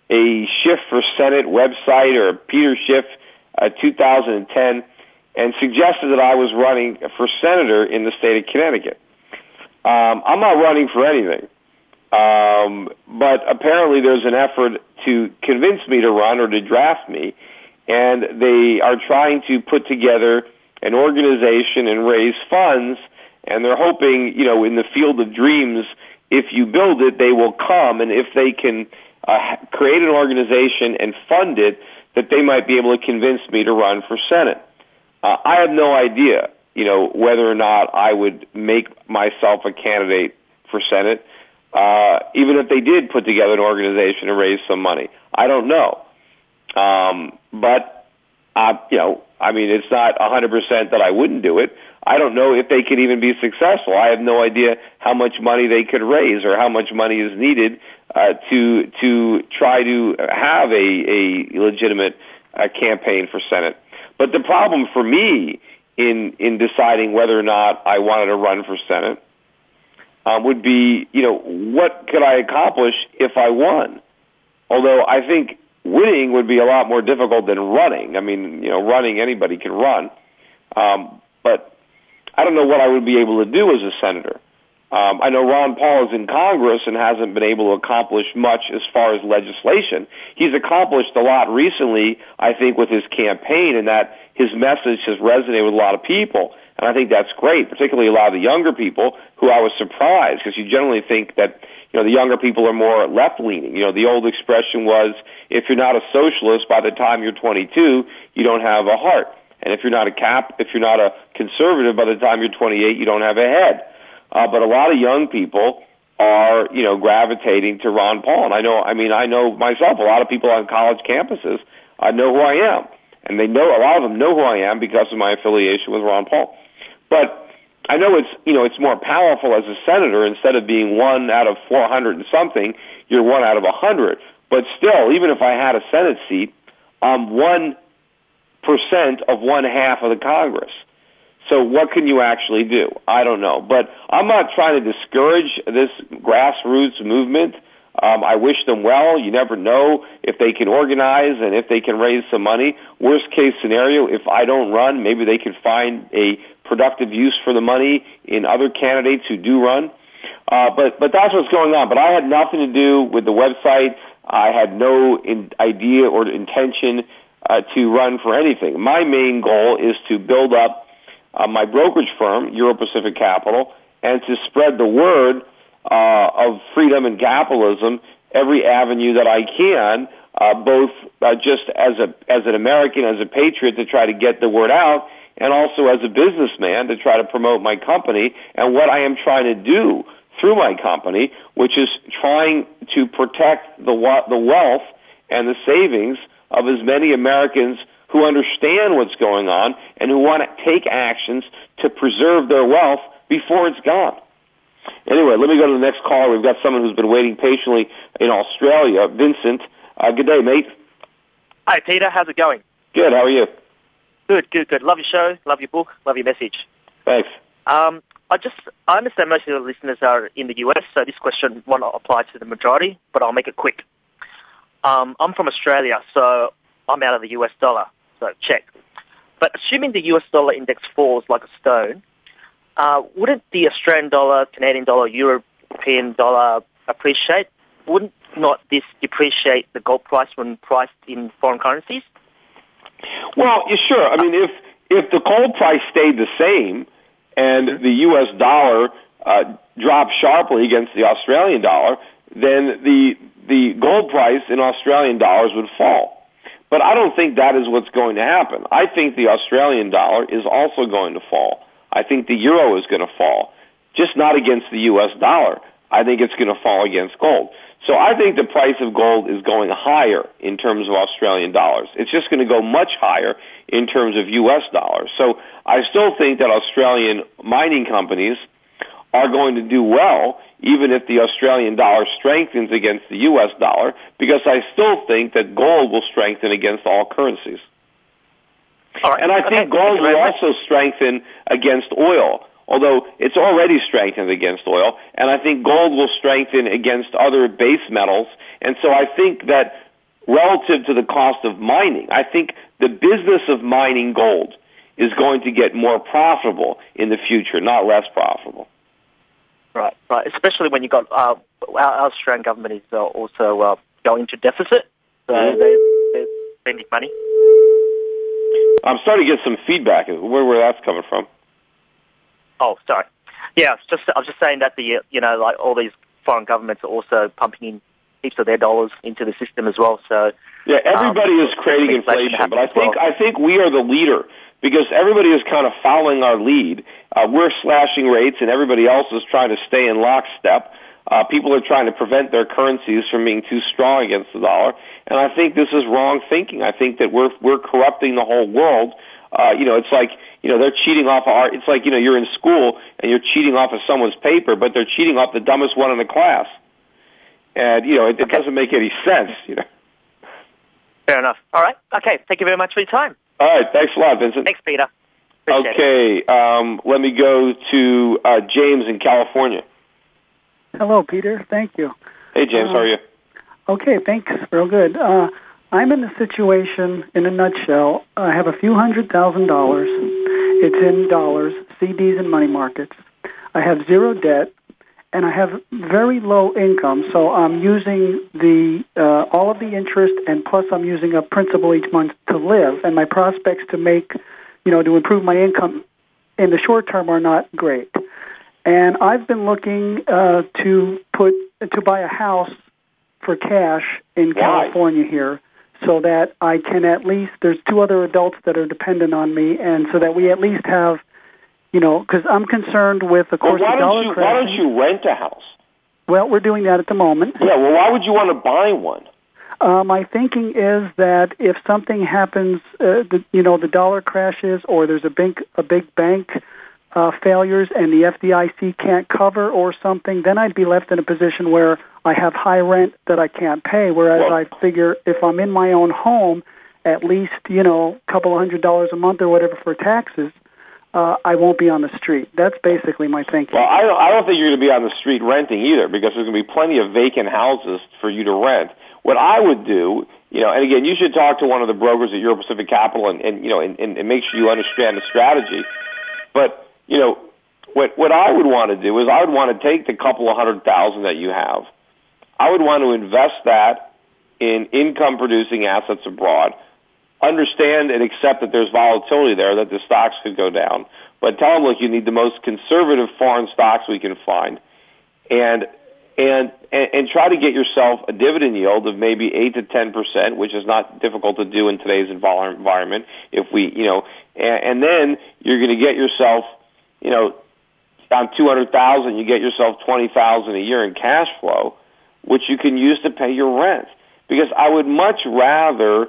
a Schiff for Senate website or Peter Schiff uh, two thousand ten and suggested that I was running for senator in the state of Connecticut. Um, I'm not running for anything. Um, but apparently there's an effort to convince me to run or to draft me, and they are trying to put together an organization and raise funds, and they're hoping, you know, in the field of dreams, if you build it, they will come, and if they can uh, create an organization and fund it, that they might be able to convince me to run for Senate. Uh, I have no idea, you know, whether or not I would make myself a candidate for Senate. uh, even if they did put together an organization and raise some money. I don't know. Um, but, uh, you know, I mean, it's not one hundred percent that I wouldn't do it. I don't know if they could even be successful. I have no idea how much money they could raise or how much money is needed uh, to to try to have a, a legitimate uh, campaign for Senate. But the problem for me in in deciding whether or not I wanted to run for Senate um, would be, you know, what could I accomplish if I won? Although I think winning would be a lot more difficult than running. I mean, you know, running, anybody can run. Um, but I don't know what I would be able to do as a senator. Um, I know Ron Paul is in Congress and hasn't been able to accomplish much as far as legislation. He's accomplished a lot recently, I think, with his campaign, and that his message has resonated with a lot of people. And I think that's great, particularly a lot of the younger people who I was surprised, because you generally think that, you know, the younger people are more left-leaning. You know, the old expression was, if you're not a socialist by the time you're twenty-two, you don't have a heart. And if you're not a cap, if you're not a conservative by the time you're twenty-eight, you don't have a head. Uh, but a lot of young people are, you know, gravitating to Ron Paul. And I know, I mean, I know myself, a lot of people on college campuses, I know who I am. And they know, a lot of them know who I am because of my affiliation with Ron Paul. But I know it's, you know, it's more powerful as a senator. Instead of being one out of four hundred and something, you're one out of a hundred. But still, even if I had a Senate seat, I'm one percent of one half of the Congress. So what can you actually do? I don't know. But I'm not trying to discourage this grassroots movement. Um, I wish them well. You never know if they can organize and if they can raise some money. Worst case scenario, if I don't run, maybe they can find a productive use for the money in other candidates who do run. Uh, but, but that's what's going on. But I had nothing to do with the website. I had no in, idea or intention uh, to run for anything. My main goal is to build up uh, my brokerage firm, Euro Pacific Capital, and to spread the word uh, of freedom and capitalism every avenue that I can, uh, both uh, just as a as an American, as a patriot, to try to get the word out, and also as a businessman to try to promote my company and what I am trying to do through my company, which is trying to protect the the wealth and the savings of as many Americans who understand what's going on and who want to take actions to preserve their wealth before it's gone. Anyway, let me go to the next caller. We've got someone who's been waiting patiently in Australia. Vincent, uh, good day, mate. Hi, Peter. How's it going? Good. How are you? Good, good, good. Love your show. Love your book. Love your message. Thanks. Um, I just, I understand most of the listeners are in the U S, so this question won't apply to the majority, but I'll make it quick. Um, I'm from Australia, so I'm out of the U S dollar, so check. But assuming the U S dollar index falls like a stone, uh, wouldn't the Australian dollar, Canadian dollar, European dollar appreciate? Wouldn't not this depreciate the gold price when priced in foreign currencies? Well, yeah, sure. I mean, if if the gold price stayed the same and the U S dollar uh, dropped sharply against the Australian dollar, then the the gold price in Australian dollars would fall. But I don't think that is what's going to happen. I think the Australian dollar is also going to fall. I think the euro is going to fall, just not against the U S dollar. I think it's going to fall against gold. So I think the price of gold is going higher in terms of Australian dollars. It's just going to go much higher in terms of U S dollars. So I still think that Australian mining companies are going to do well, even if the Australian dollar strengthens against the U S dollar, because I still think that gold will strengthen against all currencies. All right. And I okay. think gold will also strengthen against oil, although it's already strengthened against oil, and I think gold will strengthen against other base metals. And so I think that relative to the cost of mining, I think the business of mining gold is going to get more profitable in the future, not less profitable. Right, right. Especially when you got uh, our Australian government is uh, also uh, going into deficit, so mm-hmm. they, they're spending money. I'm starting to get some feedback. Where where that's coming from? Oh, sorry. Yeah, it's just I was just saying that the you know like all these foreign governments are also pumping in heaps of their dollars into the system as well. So yeah, everybody um, is creating inflation, but I think well. I think we are the leader because everybody is kind of following our lead. Uh, we're slashing rates, and everybody else is trying to stay in lockstep. Uh, people are trying to prevent their currencies from being too strong against the dollar, and I think this is wrong thinking. I think that we're we're corrupting the whole world. Uh, you know, it's like, you know, they're cheating off of our, it's like, you know, you're in school and you're cheating off of someone's paper, but they're cheating off the dumbest one in the class. And, you know, it, it doesn't make any sense, you know. Fair enough. All right. Okay. Thank you very much for your time. All right. Thanks a lot, Vincent. Thanks, Peter. Appreciate okay. Um, let me go to uh, James in California. Hello, Peter. Thank you. Hey, James. Uh, how are you? Okay. Thanks. Real good. Uh, I'm in a situation, in a nutshell. I have a few hundred thousand dollars. It's in dollars, C Ds and money markets. I have zero debt, and I have very low income, so I'm using the uh, all of the interest, and plus I'm using a principal each month to live, and my prospects to make, you know, to improve my income in the short term are not great. And I've been looking uh, to put to buy a house for cash in Why? California here, so that I can at least, there's two other adults that are dependent on me, and so that we at least have, you know, because I'm concerned with, of course, well, why the don't dollar you, crashing. Why don't you rent a house? Well, we're doing that at the moment. Yeah, well, why would you want to buy one? Uh, my thinking is that if something happens, uh, the, you know, the dollar crashes or there's a big, a big bank uh, failures and the F D I C can't cover or something, then I'd be left in a position where I have high rent that I can't pay, whereas well, I figure if I'm in my own home, at least, you know, a couple of hundred dollars a month or whatever for taxes, uh, I won't be on the street. That's basically my thinking. Well, I don't, I don't think you're going to be on the street renting either, because there's going to be plenty of vacant houses for you to rent. What I would do, you know, and again, you should talk to one of the brokers at Euro Pacific Capital and, and you know, and, and, and make sure you understand the strategy. But, you know, what what I would want to do is I would want to take the couple of hundred thousand that you have. I would want to invest that in income-producing assets abroad. Understand and accept that there's volatility there, that the stocks could go down. But tell them, look, you need the most conservative foreign stocks we can find, and and and, and try to get yourself a dividend yield of maybe eight to ten percent, which is not difficult to do in today's environment. If we, you know, and, and then you're going to get yourself, you know, on two hundred thousand, you get yourself twenty thousand a year in cash flow, which you can use to pay your rent. Because I would much rather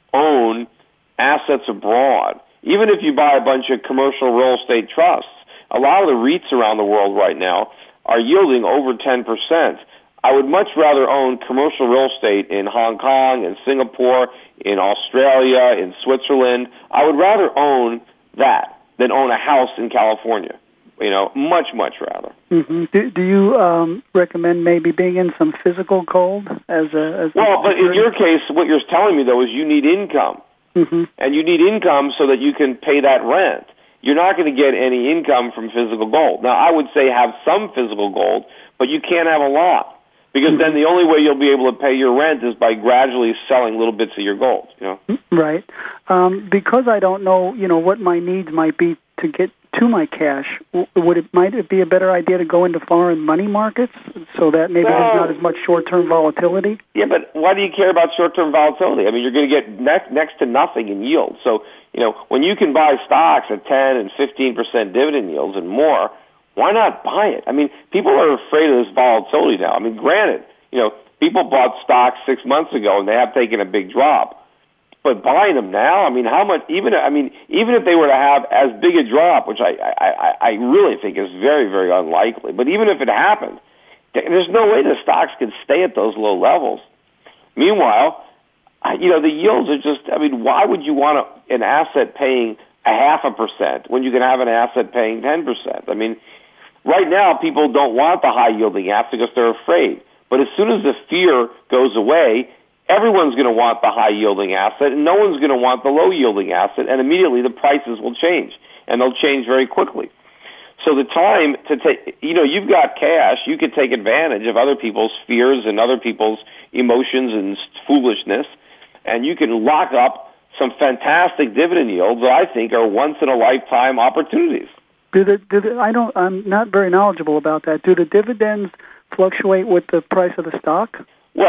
own assets abroad. Even if you buy a bunch of commercial real estate trusts, a lot of the REITs around the world right now are yielding over ten percent. I would much rather own commercial real estate in Hong Kong, in Singapore, in Australia, in Switzerland. I would rather own that than own a house in California. You know, much, much rather. Mm-hmm. Do, do you um, recommend maybe being in some physical gold as a? As well, a but in your case, what you're telling me though is you need income, mm-hmm. and you need income so that you can pay that rent. You're not going to get any income from physical gold. Now, I would say have some physical gold, but you can't have a lot, because mm-hmm. then the only way you'll be able to pay your rent is by gradually selling little bits of your gold. You know, right? Um, because I don't know, you know, what my needs might be to get to my cash. Would it might it be a better idea to go into foreign money markets so that maybe well, there's not as much short-term volatility? Yeah, but why do you care about short-term volatility? I mean, you're going to get next, next to nothing in yield. So, you know, when you can buy stocks at ten and fifteen percent dividend yields and more, why not buy it? I mean, people are afraid of this volatility now. I mean, granted, you know, people bought stocks six months ago and they have taken a big drop. But buying them now, I mean, how much? Even I mean, even if they were to have as big a drop, which I, I, I really think is very, very unlikely. But even if it happened, there's no way the stocks could stay at those low levels. Meanwhile, you know, the yields are just. I mean, why would you want a, an asset paying a half a percent when you can have an asset paying ten percent? I mean, right now people don't want the high yielding assets because they're afraid. But as soon as the fear goes away, everyone's going to want the high-yielding asset, and no one's going to want the low-yielding asset, and immediately the prices will change, and they'll change very quickly. So the time to take, you know, you've got cash, you could take advantage of other people's fears and other people's emotions and foolishness, and you can lock up some fantastic dividend yields that I think are once-in-a-lifetime opportunities. Do the, do the, I don't, I'm not very knowledgeable about that. Do the dividends fluctuate with the price of the stock? Well,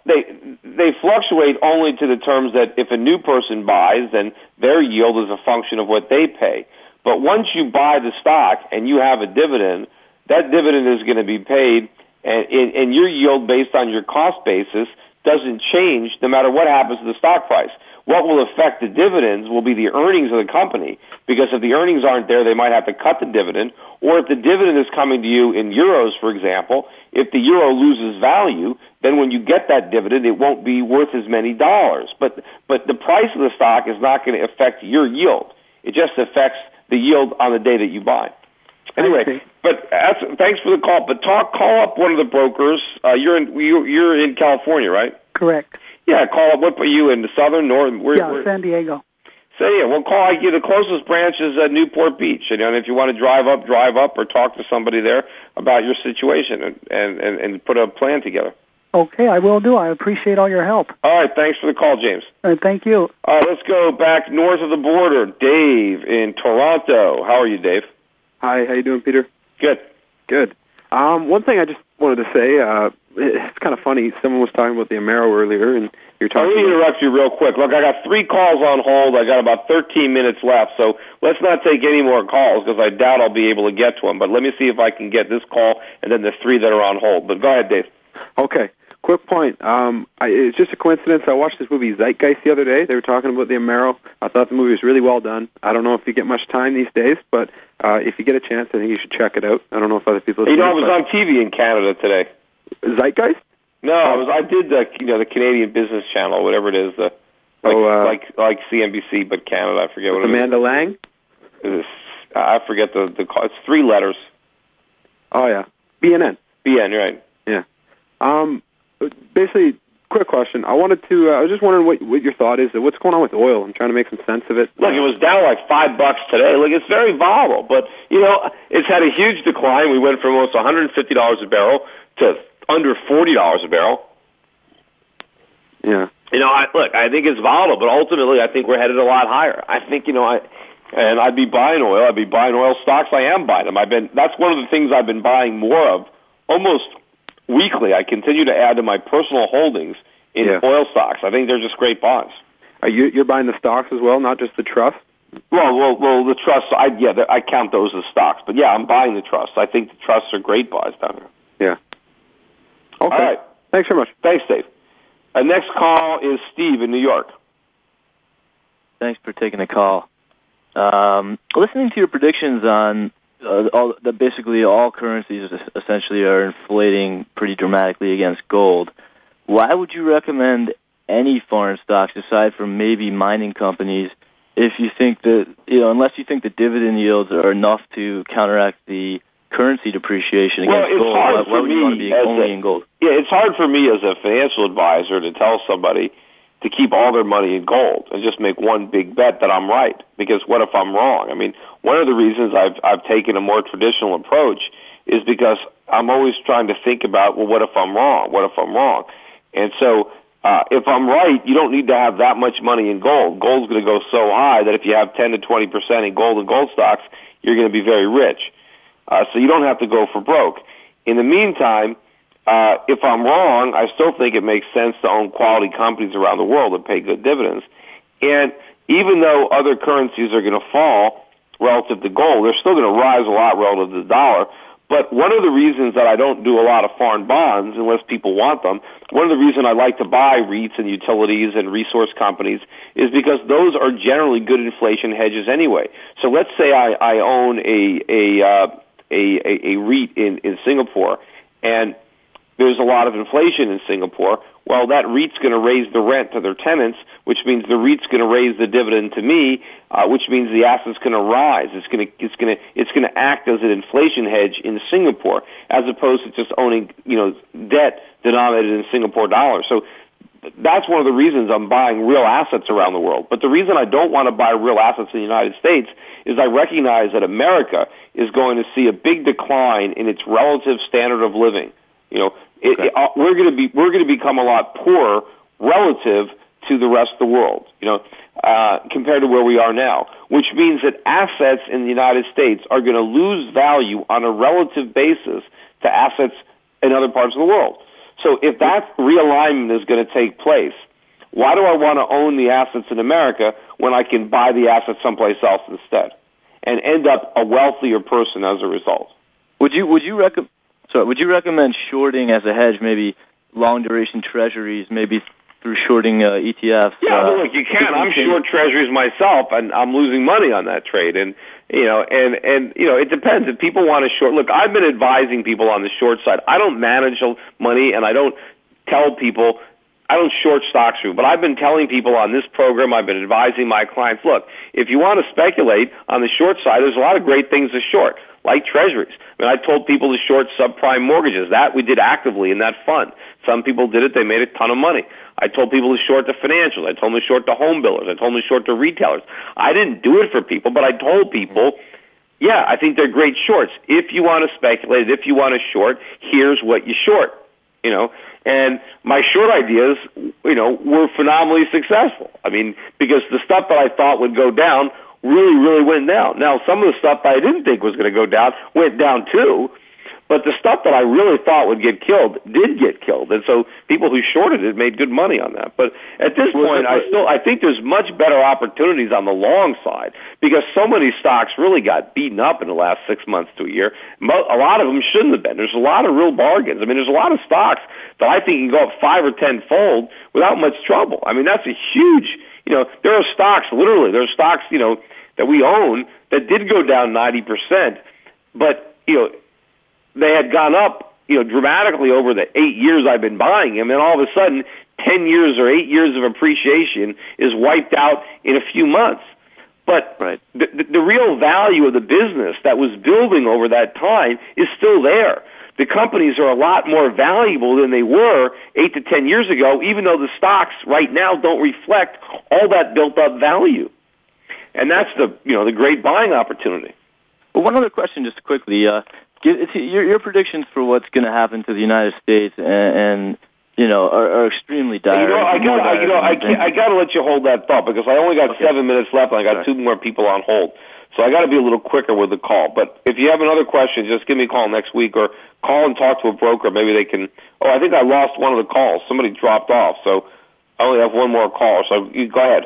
they they fluctuate only to the terms that if a new person buys, then their yield is a function of what they pay. But once you buy the stock and you have a dividend, that dividend is going to be paid, and, and your yield based on your cost basis doesn't change no matter what happens to the stock price. What will affect the dividends will be the earnings of the company, because if the earnings aren't there, they might have to cut the dividend. Or if the dividend is coming to you in euros, for example, if the euro loses value, then when you get that dividend, it won't be worth as many dollars. But but the price of the stock is not going to affect your yield. It just affects the yield on the day that you buy. Anyway, but that's, thanks for the call. But talk, call up one of the brokers. Uh, you're in you, you're in California, right? Correct. Yeah, call up. What are you in the southern, north? Where, yeah, where? San Diego. So yeah, well, call. I give the closest branch is uh, Newport Beach, and, and if you want to drive up, drive up, or talk to somebody there about your situation and and, and, and put a plan together. Okay, I will do. I appreciate all your help. All right, thanks for the call, James. All right, thank you. All right, let's go back north of the border. Dave in Toronto. How are you, Dave? Hi, how you doing, Peter? Good. Good. Um, one thing I just wanted to say, uh, it's kind of funny. Someone was talking about the Amero earlier, and you're talking. Let me interrupt you real quick. Look, I got three calls on hold. I got about thirteen minutes left, so let's not take any more calls because I doubt I'll be able to get to them. But let me see if I can get this call and then the three that are on hold. But go ahead, Dave. Okay. Quick point. Um, I, it's just a coincidence. I watched this movie Zeitgeist the other day. They were talking about the Amero. I thought the movie was really well done. I don't know if you get much time these days, but uh, if you get a chance, I think you should check it out. I don't know if other people. You know, I it, was on T V in Canada today. Zeitgeist? No, I was. I did the you know the Canadian Business Channel, whatever it is, the like oh, uh, like like C N B C, but Canada. I forget what it Amanda is. Lang. It's, I forget the the call. It's three letters. Oh yeah, B N N. B N, right? Yeah. Um. Basically, quick question. I wanted to. Uh, I was just wondering what what your thought is. What's going on with oil? I'm trying to make some sense of it. Look, it was down like five bucks today. Look, it's very volatile, but you know, it's had a huge decline. We went from almost one hundred fifty dollars a barrel to under forty dollars a barrel. Yeah. You know, I, look, I think it's volatile, but ultimately, I think we're headed a lot higher. I think, you know, I and I'd be buying oil. I'd be buying oil stocks. I am buying them. I've been. That's one of the things I've been buying more of, almost weekly. I continue to add to my personal holdings in yeah. oil stocks. I think they're just great bonds. Are you you're buying the stocks as well, not just the trust? Well, well, well, the trusts. I yeah, I count those as stocks. But yeah, I'm buying the trusts. I think the trusts are great buys down here. Yeah. Okay. All right. Thanks very much. Thanks, Dave. Uh, next call is Steve in New York. Thanks for taking the call. Um, listening to your predictions on uh, all, that basically all currencies essentially are inflating pretty dramatically against gold, why would you recommend any foreign stocks aside from maybe mining companies if you think that, you know, unless you think the dividend yields are enough to counteract the currency depreciation against well, it's gold? hard Why, for why would me you want to be as only a, in gold? Yeah, it's hard for me as a financial advisor to tell somebody to keep all their money in gold and just make one big bet that I'm right. Because what if I'm wrong? I mean, one of the reasons I've I've taken a more traditional approach is because I'm always trying to think about, well, what if I'm wrong? What if I'm wrong? And so uh, if I'm right, you don't need to have that much money in gold. Gold's going to go so high that if you have ten to twenty percent in gold and gold stocks, you're going to be very rich. Uh, so you don't have to go for broke. In the meantime, uh, if I'm wrong, I still think it makes sense to own quality companies around the world that pay good dividends. And even though other currencies are going to fall relative to gold, they're still going to rise a lot relative to the dollar. But one of the reasons that I don't do a lot of foreign bonds, unless people want them, one of the reasons I like to buy REITs and utilities and resource companies is because those are generally good inflation hedges anyway. So let's say I, I own a a, uh, a a a REIT in, in Singapore, and there's a lot of inflation in Singapore. Well, that REIT's going to raise the rent to their tenants, which means the REIT's going to raise the dividend to me, uh, which means the asset's going to rise. It's going to it's going to it's going to act as an inflation hedge in Singapore, as opposed to just owning, you know, debt denominated in Singapore dollars. So that's one of the reasons I'm buying real assets around the world. But the reason I don't want to buy real assets in the United States is I recognize that America is going to see a big decline in its relative standard of living. You know, it, okay. it, uh, we're going to be we're going to become a lot poorer relative to the rest of the world. You know, uh, compared to where we are now, which means that assets in the United States are going to lose value on a relative basis to assets in other parts of the world. So if that realignment is going to take place, why do I want to own the assets in America when I can buy the assets someplace else instead and end up a wealthier person as a result? Would you would you recommend so would you recommend shorting as a hedge, maybe long duration treasuries, maybe through shorting uh, E T Fs? Yeah, uh, well, look, you can. I'm short treasuries myself, and I'm losing money on that trade. And you know, and and you know, it depends. If people want to short, look, I've been advising people on the short side. I don't manage money, and I don't tell people. I don't short stocks through, but I've been telling people on this program, I've been advising my clients, look, if you want to speculate on the short side, there's a lot of great things to short, like treasuries. I mean, I told people to short subprime mortgages. That we did actively in that fund. Some people did it. They made a ton of money. I told people to short the financials. I told them to short the home builders. I told them to short the retailers. I didn't do it for people, but I told people, yeah, I think they're great shorts. If you want to speculate, if you want to short, here's what you short, you know. And my short ideas, you know, were phenomenally successful. I mean, because the stuff that I thought would go down really, really went down. Now, some of the stuff that I didn't think was going to go down went down too, but the stuff that I really thought would get killed did get killed. And so people who shorted it made good money on that. But at this point, I still, I think there's much better opportunities on the long side because so many stocks really got beaten up in the last six months to a year. A lot of them shouldn't have been. There's a lot of real bargains. I mean, there's a lot of stocks that I think can go up five or ten fold without much trouble. I mean, that's a huge, you know, there are stocks, literally, there are stocks, you know, that we own that did go down ninety percent, but, you know, they had gone up, you know, dramatically over the eight years I've been buying them, and all of a sudden, ten years or eight years of appreciation is wiped out in a few months. But right. the, the, the real value of the business that was building over that time is still there. The companies are a lot more valuable than they were eight to ten years ago, even though the stocks right now don't reflect all that built-up value. And that's the, you know, the great buying opportunity. Well, one other question, just quickly. Uh, your, your predictions for what's going to happen to the United States and, and you know, are, are extremely dire. You know, I got, you know, I can't, I got to let you hold that thought because I only got okay. seven minutes left, and I got right. two more people on hold. So I got to be a little quicker with the call. But if you have another question, just give me a call next week, or call and talk to a broker. Maybe they can. Oh, I think I lost one of the calls. Somebody dropped off, so I only have one more call. So you go ahead.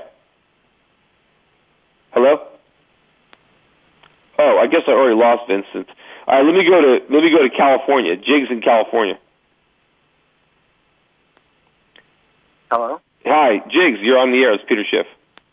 Hello? Oh, I guess I already lost Vincent. All right, let me go to let me go to California. Jiggs in California. Hello. Hi, Jiggs. You're on the air. It's Peter Schiff.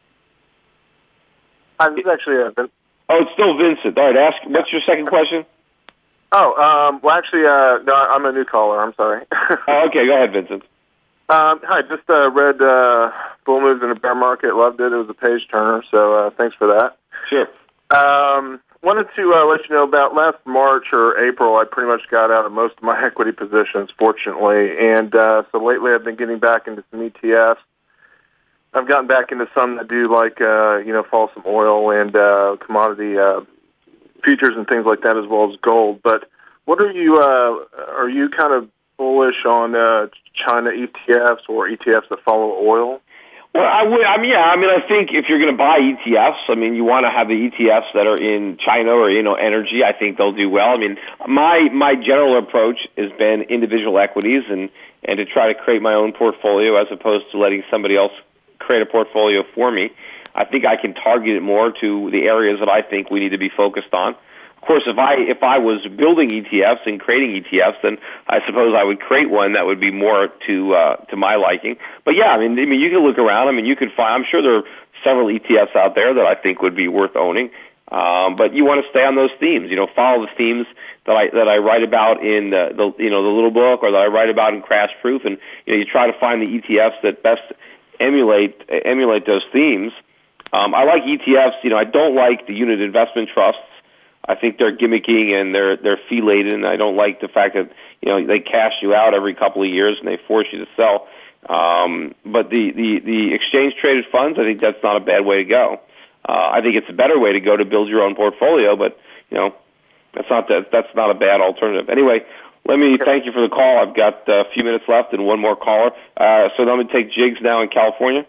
Hi, this is actually uh, Vincent. Oh, it's still Vincent. All right, ask. What's your second question? Oh, um, well, actually, uh, no, I'm a new caller. I'm sorry. Oh, okay, go ahead, Vincent. Um, hi, just uh, read uh, Bull Moves in a Bear Market. Loved it. It was a page turner, so uh, thanks for that. Sure. Um, wanted to uh, let you know about last March or April, I pretty much got out of most of my equity positions, fortunately, and uh, so lately I've been getting back into some E T Fs. I've gotten back into some that do like, uh, you know, follow some oil and uh, commodity uh, futures and things like that, as well as gold. But what are you, uh, are you kind of bullish on uh, China E T Fs or E T Fs that follow oil? Well, I would. I mean, yeah. I mean, I think if you're going to buy E T Fs, I mean, you want to have the E T Fs that are in China or you know energy. I think they'll do well. I mean, my my general approach has been individual equities and and to try to create my own portfolio as opposed to letting somebody else create a portfolio for me. I think I can target it more to the areas that I think we need to be focused on. Of course, if I if I was building E T Fs and creating E T Fs, then I suppose I would create one that would be more to uh, to my liking. But yeah, I mean, I mean, you can look around. I mean, you can find. I'm sure there are several E T Fs out there that I think would be worth owning. Um, but you want to stay on those themes. You know, follow the themes that I that I write about in the, the you know the little book or that I write about in Crash Proof, and you know, you try to find the E T Fs that best emulate emulate those themes. Um, I like E T Fs. You know, I don't like the unit investment trusts. I think they're gimmicky and they're they're fee laden. I don't like the fact that you know they cash you out every couple of years and they force you to sell. Um, but the, the, the exchange traded funds, I think that's not a bad way to go. Uh, I think it's a better way to go to build your own portfolio. But you know that's not that that's not a bad alternative. Anyway, let me thank you for the call. I've got a few minutes left and one more caller. Uh, so I'm going to take Jiggs now in California.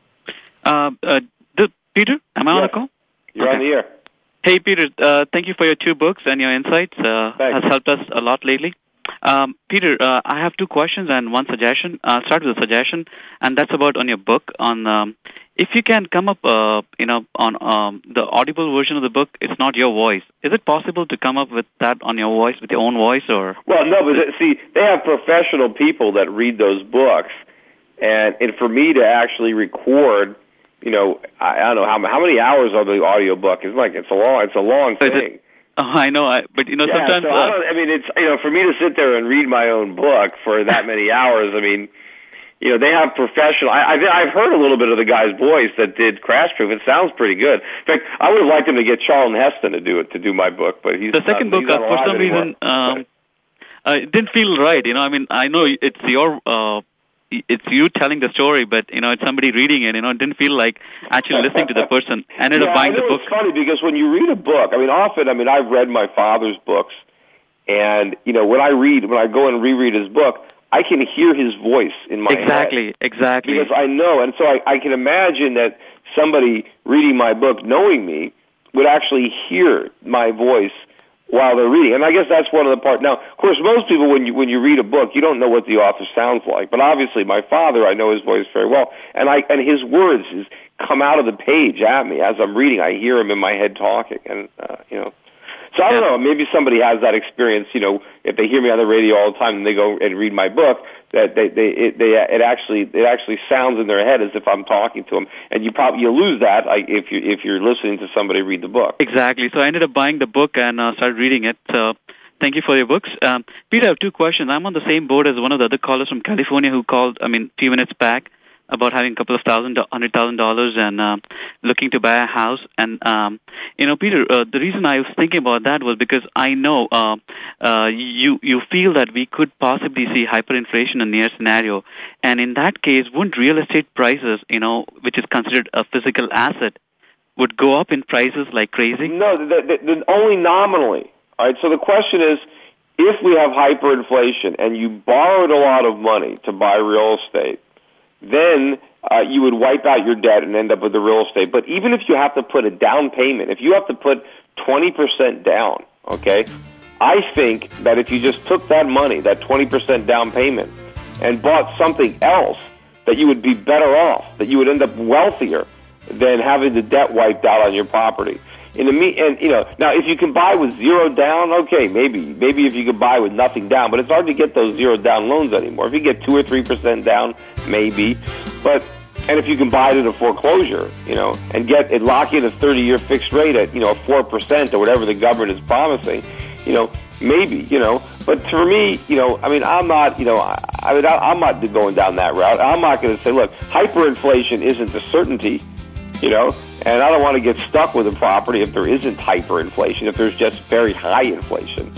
Uh, uh, the, Peter, am I yes. on the call? You're okay. on the air. Hey, Peter, uh, thank you for your two books and your insights. Uh, has helped us a lot lately. Um, Peter, uh, I have two questions and one suggestion. I'll start with a suggestion, and that's about on your book. On um, if you can come up, uh, you know, on um, the audible version of the book, it's not your voice. Is it possible to come up with that on your voice, with your own voice, or? Well, no, but see, they have professional people that read those books, and and for me to actually record, you know, I, I don't know how how many hours of the audio book. It's like it's a long, it's a long thing. Oh, I know, I, but you know, yeah, sometimes. So I, don't, I mean, it's you know, for me to sit there and read my own book for that many hours. I mean, you know, they have professional. I, I've, I've heard a little bit of the guy's voice that did Crash Proof. It sounds pretty good. In fact, I would have liked him to get Charlton Heston to do it to do my book, but he's the second not, book. He's Uh, not for some anymore. reason, um, uh, it didn't feel right. You know, I mean, I know it's your. Uh, It's you telling the story, but, you know, it's somebody reading it. You know, it didn't feel like actually listening to the person. I ended yeah, up buying I know the book. It's funny because when you read a book, I mean, often, I mean, I've read my father's books, and, you know, when I read, when I go and reread his book, I can hear his voice in my exactly, head. Exactly, Because I know, and so I, I can imagine that somebody reading my book, knowing me, would actually hear my voice while they're reading. And I guess that's one of the parts. Now, of course, most people, when you when you read a book, you don't know what the author sounds like. But obviously, my father, I know his voice very well. And I and his words is, come out of the page at me as I'm reading. I hear him in my head talking. And, uh, you know. So I don't know, maybe somebody has that experience, you know, if they hear me on the radio all the time and they go and read my book, that they, they, it, they, it actually, it actually sounds in their head as if I'm talking to them. And you probably, you lose that if you, if you're listening to somebody read the book. Exactly. So I ended up buying the book and uh, started reading it. So thank you for your books. Um, Peter, I have two questions. I'm on the same boat as one of the other callers from California who called, I mean, a few minutes back, about having a couple of thousand, hundred thousand dollars and uh, looking to buy a house. And, um, you know, Peter, uh, the reason I was thinking about that was because I know uh, uh, you you feel that we could possibly see hyperinflation in the near scenario. And in that case, wouldn't real estate prices, you know, which is considered a physical asset, would go up in prices like crazy? No, the, the, the, only nominally. All right, so the question is, if we have hyperinflation and you borrowed a lot of money to buy real estate, then uh, you would wipe out your debt and end up with the real estate. But even if you have to put a down payment, if you have to put twenty percent down, okay, I think that if you just took that money, that twenty percent down payment, and bought something else, that you would be better off, that you would end up wealthier than having the debt wiped out on your property. In the me, and you know, now if you can buy with zero down, okay, maybe, maybe if you could buy with nothing down, but it's hard to get those zero down loans anymore. If you get two or three percent down, maybe, but and if you can buy it at a foreclosure, you know, and get it, lock in a thirty-year fixed rate at you know four percent or whatever the government is promising, you know, maybe, you know. But for me, you know, I mean, I'm not, you know, I, I mean, I, I'm not going down that route. I'm not going to say, look, hyperinflation isn't a certainty. You know, and I don't want to get stuck with a property if there isn't hyperinflation, if there's just very high inflation.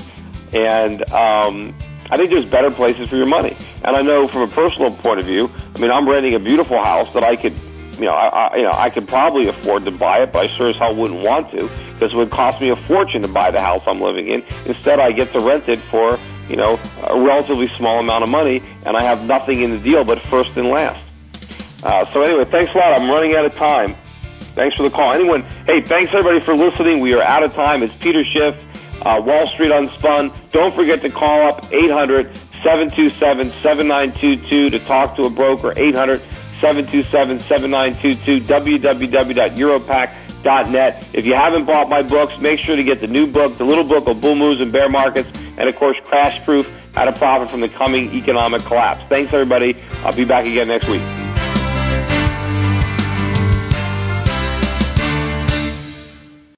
And um, I think there's better places for your money. And I know from a personal point of view, I mean, I'm renting a beautiful house that I could, you know, I, I, you know, I could probably afford to buy it, but I sure as hell wouldn't want to because it would cost me a fortune to buy the house I'm living in. Instead, I get to rent it for, you know, a relatively small amount of money, and I have nothing in the deal but first and last. Uh, so anyway, thanks a lot. I'm running out of time. Thanks for the call. Anyone, hey, thanks everybody for listening. We are out of time. It's Peter Schiff, uh, Wall Street Unspun. Don't forget to call up eight hundred, seven two seven, seven nine two two to talk to a broker, eight hundred, seven two seven, seven nine two two, w w w dot europac dot net. If you haven't bought my books, make sure to get the new book, the little book of bull moves and bear markets, and, of course, Crash Proof, How to Profit from the Coming Economic Collapse. Thanks, everybody. I'll be back again next week.